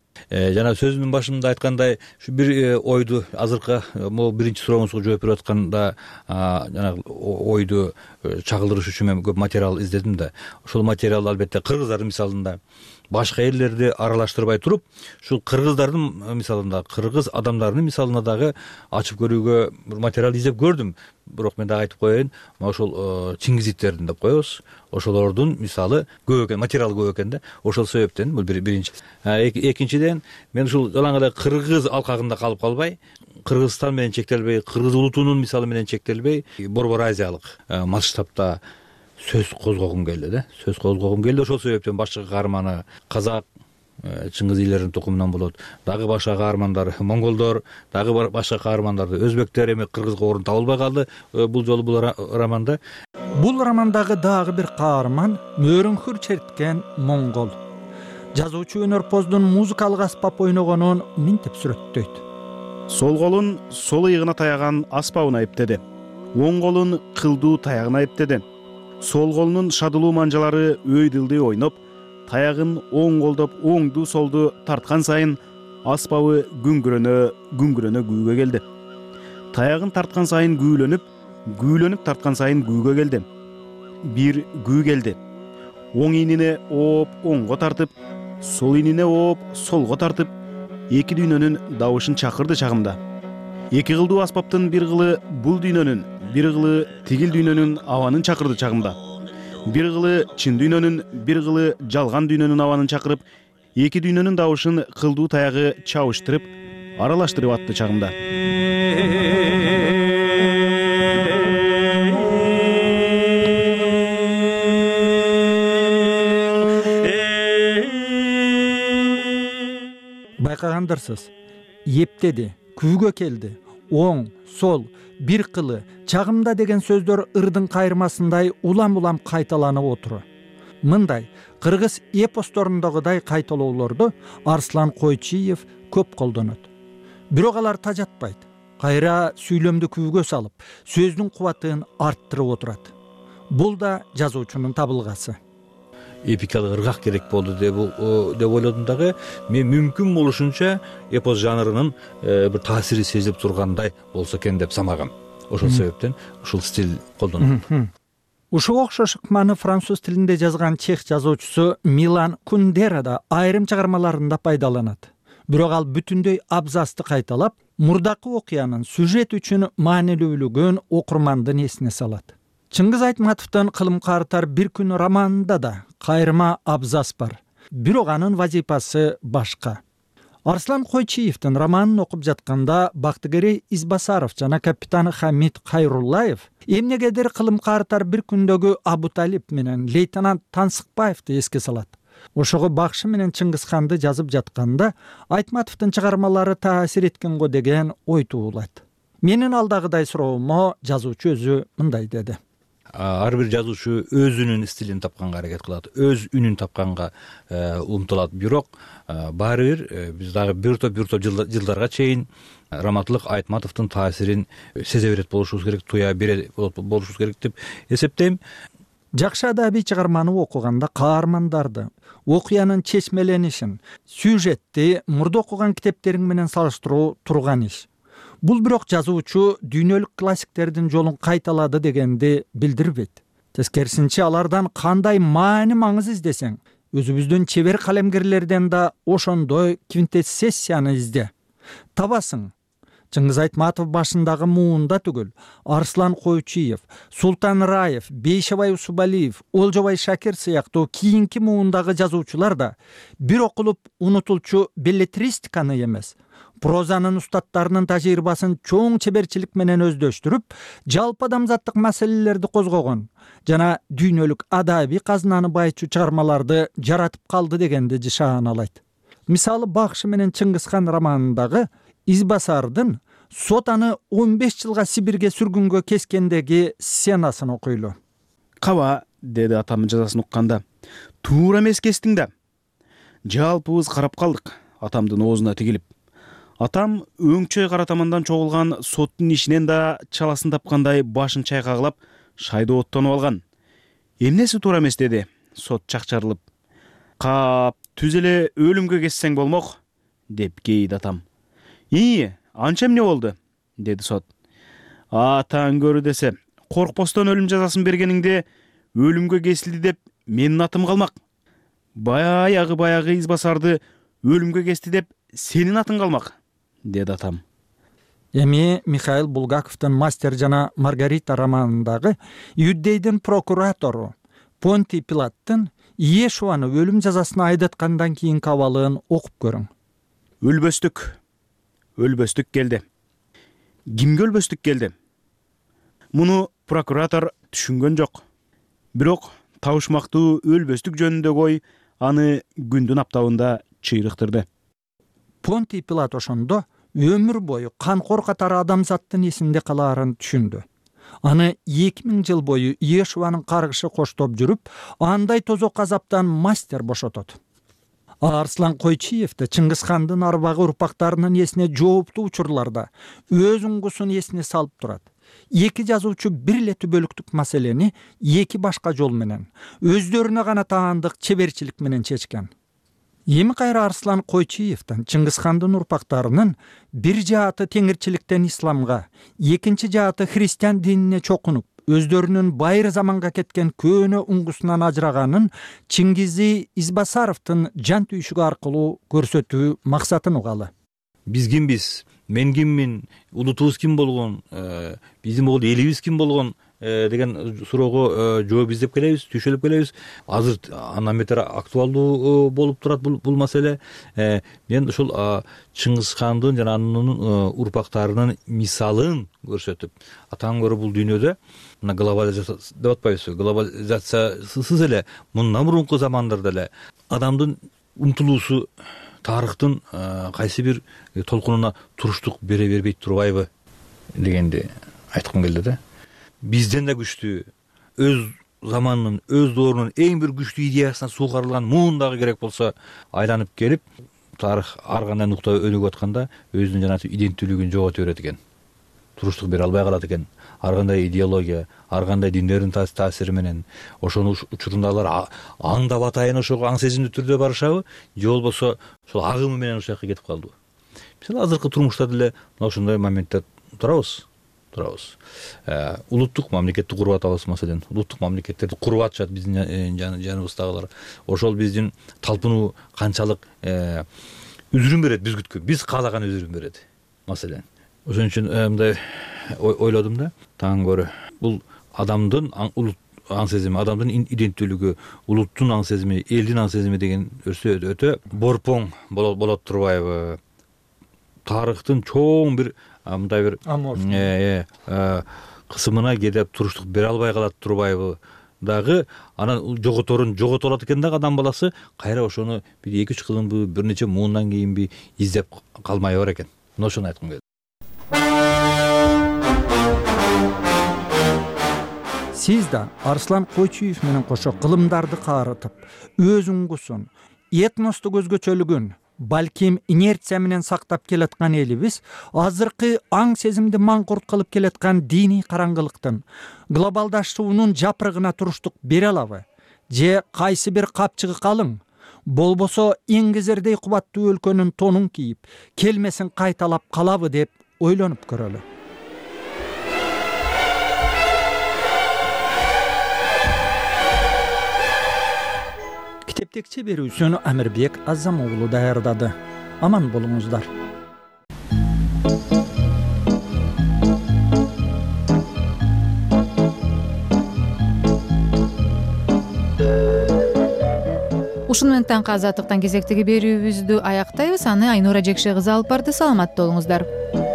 Жана сөзүнүн башында айткандай, ушу бир ойду азыркы могу биринчи сурооңузга жооп берип атканда жанагы ойду чагылдырыш үчүн мен көп материал издедим да. Ошол материалды албетте кыргыздардын мисалында башка элдерди аралаштырбай туруп, ушул кыргыздардын мисалында, кыргыз адамдарынын мисалына дагы ачып көрүүгө бир материал издеп көрдүм. Бирок мен дагы айтып коеюн, ошол Чингизиттердин деп коебуз. Ошолордун мисалы көп экен, материал көп экен да. Ошол себептен бул биринчи. Экинчиден, мен ушул жалаң эле кыргыз алкагында калып калбай, Кыргызстан менен чектелбей, кыргыз улутунун мисалы менен чектелбей, Борбор Азиялык масштабта сөз козгогум келди да. Сөз козгогум келди. Ошол себептен башка каарманы казак, Чыңгыз ийлеринин тукумунан болот. Дагы башка каармандар монголдор, дагы башка каармандарды өзбектер, эми кыргызга орун табылбай калды бул жолу бул романда. Бул романдагы дагы бир каарман мөөрүңкүр черткен монгол. Жазуучу өнөрпоздун музыкалык аспап ойногонун минтип сүрөттөйт. Сол колун сол ыйыгына таяган аспабына эптеди. Оң колун кылдуу таягына эптеди. Сол колунун шадылуу манжалары өйдүлдү ойноп, таягын оң колдоп оңду солду тарткан сайын аспабы күңгүрөнө күңгүрөнө күүгө келди. Таягын тарткан сайын күүлөнүп, күүлөнүп тарткан сайын күүгө келди. Бир күү келди. Оң ийнине ооп оңго тартып, сол ийнине ооп солго тартып, эки дүйнөнүн дабышын чакырды чагымда. Эки кылдуу аспаптын бир кылы бул дүйнөнүн, бир кылы тигил дүйнөнүн абанын чакырды чагымда. Бир кылы чын дүйнөнүн, бир кылы жалган дүйнөнүн абанын чакырып, эки дүйнөнүн дабышын кылдуу таягы чабыштырып, аралаштырып атты чагымда. Байкагандырсыз, эптеди, күүгө келди, оң, сол, бир кылы, чагымда деген сөздөр ырдын кайырмасындай улам-улам кайталанып отуру. Мындай кыргыз эпосторундагыдай кайталоолорду Арслан Койчиев көп колдонот. Бирок алар тажатпайт. Кайра сүйлөмдү күүгө салып, сөздүн кубатын арттырып отурат. Бул да жазуучунун табылгасы. Эпикалык ыргак керек болду деп деп ойлодум дагы. Мен мүмкүн болушунча эпос жанрынын бир таасири сезилип тургандай болсо экен деп санагам. Ошол себептен ушул стиль колдонуп. Ушуга окшош ыкманы француз тилинде жазган чех жазуучусу Милан Кундера да айрым чыгармаларында пайдаланат. Бирок ал бүтүндөй абзацты кайталап, мурдакы окуянын сюжет үчүн маанилүүлүгүн окурмандын эсине салат. Чыңгыз Айтматовдун «Кылым каартар бир күн» романында да кайрма абзац бар. Бирок анын вазипасы башка. Арслан Койчиевдин романын окуп жатканда Бактыгерей Избасаров жана капитан Хамид Кайруллаев эмнегедир «Кылым каартар бир күндөгү» Абуталип менен лейтенант Тансыкбаевди эске салат. Ошого Бакшы менен Чыңгызханды жазып жатканда Айтматовдун чыгармалары таасир эткен го деген ой туулайт. Менин алдагыдай суроомо жазуучу өзү мындай деди. Ар бир жазуучу өзүнүн стилин тапканга аракет кылат, өз үнүн тапканга умтулат. Бирок баары бир биз дагы бир топ бир топ жылдарга чейин раматлык Айтматовдун таасирин сезе берет болушубуз керек, туя бере болушубуз керек деп эсептейм. Жакшы адабий чыгарманы окуганда каармандарды, окуянын чечмеленишин, сюжетти мурда окуган китептериң менен салыштыруу турган иш. Бул бирок жазуучу дүйнөлүк классиктердин жолун кайталады дегенди билдирбейт. Тескерисинче алардан кандай маани маңыз издесең, өзүбүздүн чебер калемгерлерден да ошондой квинтэссенцияны изде. Табасың. Чыңгыз Айтматов башындагы муунда түгүл, Арслан Койчиев, Султан Раев, Бейшебай Усубалиев, Олжобай Шакир сыяктуу кийинки муундагы жазуучулар да бир окулуп унутулчу беллетристиканы эмес, прозанын устаттарынын тажрыйбасын чоң чеберчилик менен өздөштүрүп, жалпы адамзаттык маселелерди козгогон жана дүйнөлүк адабий казынаны байытчу чыгармаларды жаратып калды дегенди жышаан алайт. Мисалы, Бакшы менен Чыңгызхан романындагы Избасардын сот аны он беш жылга Сибирге сүргүнгө кескендеги сценасын окуйлу. Каба, деди атамдын жазасын укканда, туура эмес кестиң да. Жалпыбыз карап калдык атамдын оозуна тигилип. Атам өңчөй кара тамандан чогулган соттун ишинен да чаласын тапкандай башын чайкагылап, шайды оттонуп алган. Эмнеси туура эмес, деди сот чакчарылып. Кап, түз эле өлүмгө кессең болмок, деп кейди атам. И, анча эмне болду, деди сот. Атаң көрү десе, коркпостон өлүм жазасын бергениңде өлүмгө кесилди деп менин атым калмак. Баягы баягы Избасарды өлүмгө кести деп сенин атың калмак, деди атам. Эми Михаил Булгаковдун Мастер жана Маргарита романындагы Иудейдин прокуратору Понтий Пилаттын Иешуаны өлүм жазасына айдаткандан кийинки абалын окуп көрүң. Өлбөстүк. Өлбөстүк келди. Кимге өлбөстүк келди? Муну прокуратор түшүнгөн жок. Бирок табышмактуу өлбөстүк жөнүндөгү ой аны күндүн аптабында чыйрыктырды. Понтий Пилат ошондо өмүр бою канкор катары адамзаттын эсинде калаарын түшүндү. Аны эки миң жыл бою Иешуанын каргышы коштоп жүрүп, андай тозок азаптан Мастер бошотот. Арслан Койчиевди Чыңгызхандын арбагы урпактарынын эсине жооптуу учурларда өз уңгусун эсине салып турат. Эки жазуучу бир эле түбөлүктүк маселени эки башка жол менен, өздөрүнө гана таандык чеберчилик менен чечкен. Эми кайра Арслан Койчиевдин Чыңгызхандын урпактарынын бир жааты теңирчиликтен исламга, экинчи жааты христиан динине чокунуп, өздөрүнүн байыр заманга кеткен көөнө уңгусунан ажыраганын Чингизи Избасаровдун жан түйшүгү аркылуу көрсөтүү максатын угалы. Биз кимбиз? Мен киммин? Улутубуз ким болгон? Биздин могул элибиз ким болгон деген суроого жооп издеп келебиз, түйшөлүп келебиз. Азыр андан бетер актуалдуу болуп турат бул маселе. Мен ушул Чыңгызхандын жана анын урпактарынын мисалын көрсөтүп, атаң көрө бул дүйнөдө мына глобализация деп атпайбызбы? Глобализациясыз эле мындан мурунку замандарда эле адамдын умтулуусу тарыхтын кайсы бир толкунуна туруштук бере бербейт турбайбы дегенди айткым келди да. Бизден да күчтүү, өз заманынын, өз доорунун эң бир күчтүү идеясына суугарылган муундагы керек болсо айланып келип, тарых ар кандай нукта өнүгүп атканда өзүнүн жанагы иденттүүлүгүн жогото берет экен. Туруштук бере албай калат экен. Ар кандай идеология, ар кандай диндердин таасири менен ошонун учурунда алар аңдап атайын ошого аң сезимдүү түрдө барышабы, же болбосо ошол агымы менен ошол жака кетип калдыбы? Мисалы азыркы турмушта деле мына ошондой моменттер турабыз. турабыз. Улуттук мамлекетти куруп атабыз, маселен. Улуттук мамлекеттерди куруп атышат биздин жаныбыздагылар. Ошол биздин талпынуу канчалык үзүрүн берет бизгүткө. Биз каалаган үзүрүн берет, маселен. Ошон үчүн мындай ойлодум да, таң көрө. Бул адамдын улут аң сезими, адамдын иденттүүлүгү, улуттун аң сезими, элдин аң сезими деген өрсө өтө борпоң болот турбайбы? Тарыхтын чоң бир мындай бир кысымына келип туруштук бере албай калат турбайбы? Дагы анан жоготорун жогото алат экен дагы адам баласы, кайра ошону бир эки үч кылымбы, бир нече муундан кийинби издеп калмай бар экен. Мына ошону айткым келди. Сиз да Арслан Койчиев менен кошо кылымдарды каарытып, өз уңгусун, этностук өзгөчөлүгүн, балким инерция менен сактап келаткан элибиз азыркы аң сезимди маңкурт кылып келаткан диний караңгылыктын, глобалдашуунун жапырыгына туруштук бере алабы? Же кайсы бир капчыгы калың, болбосо эңгезердей кубаттуу өлкөнүн тонун кийип, келмесин кайталап калабы деп ойлонуп көрөлү. Китептекчи берүүсүн Амирбек Азам уулу даярдады. Аман болуңуздар. ушуну менен таңкы азаттыктан кезектеги берүүбүздү аяктайбыз. Аны Айнура Жекше кызы алып барды. Саламатта болуңуздар.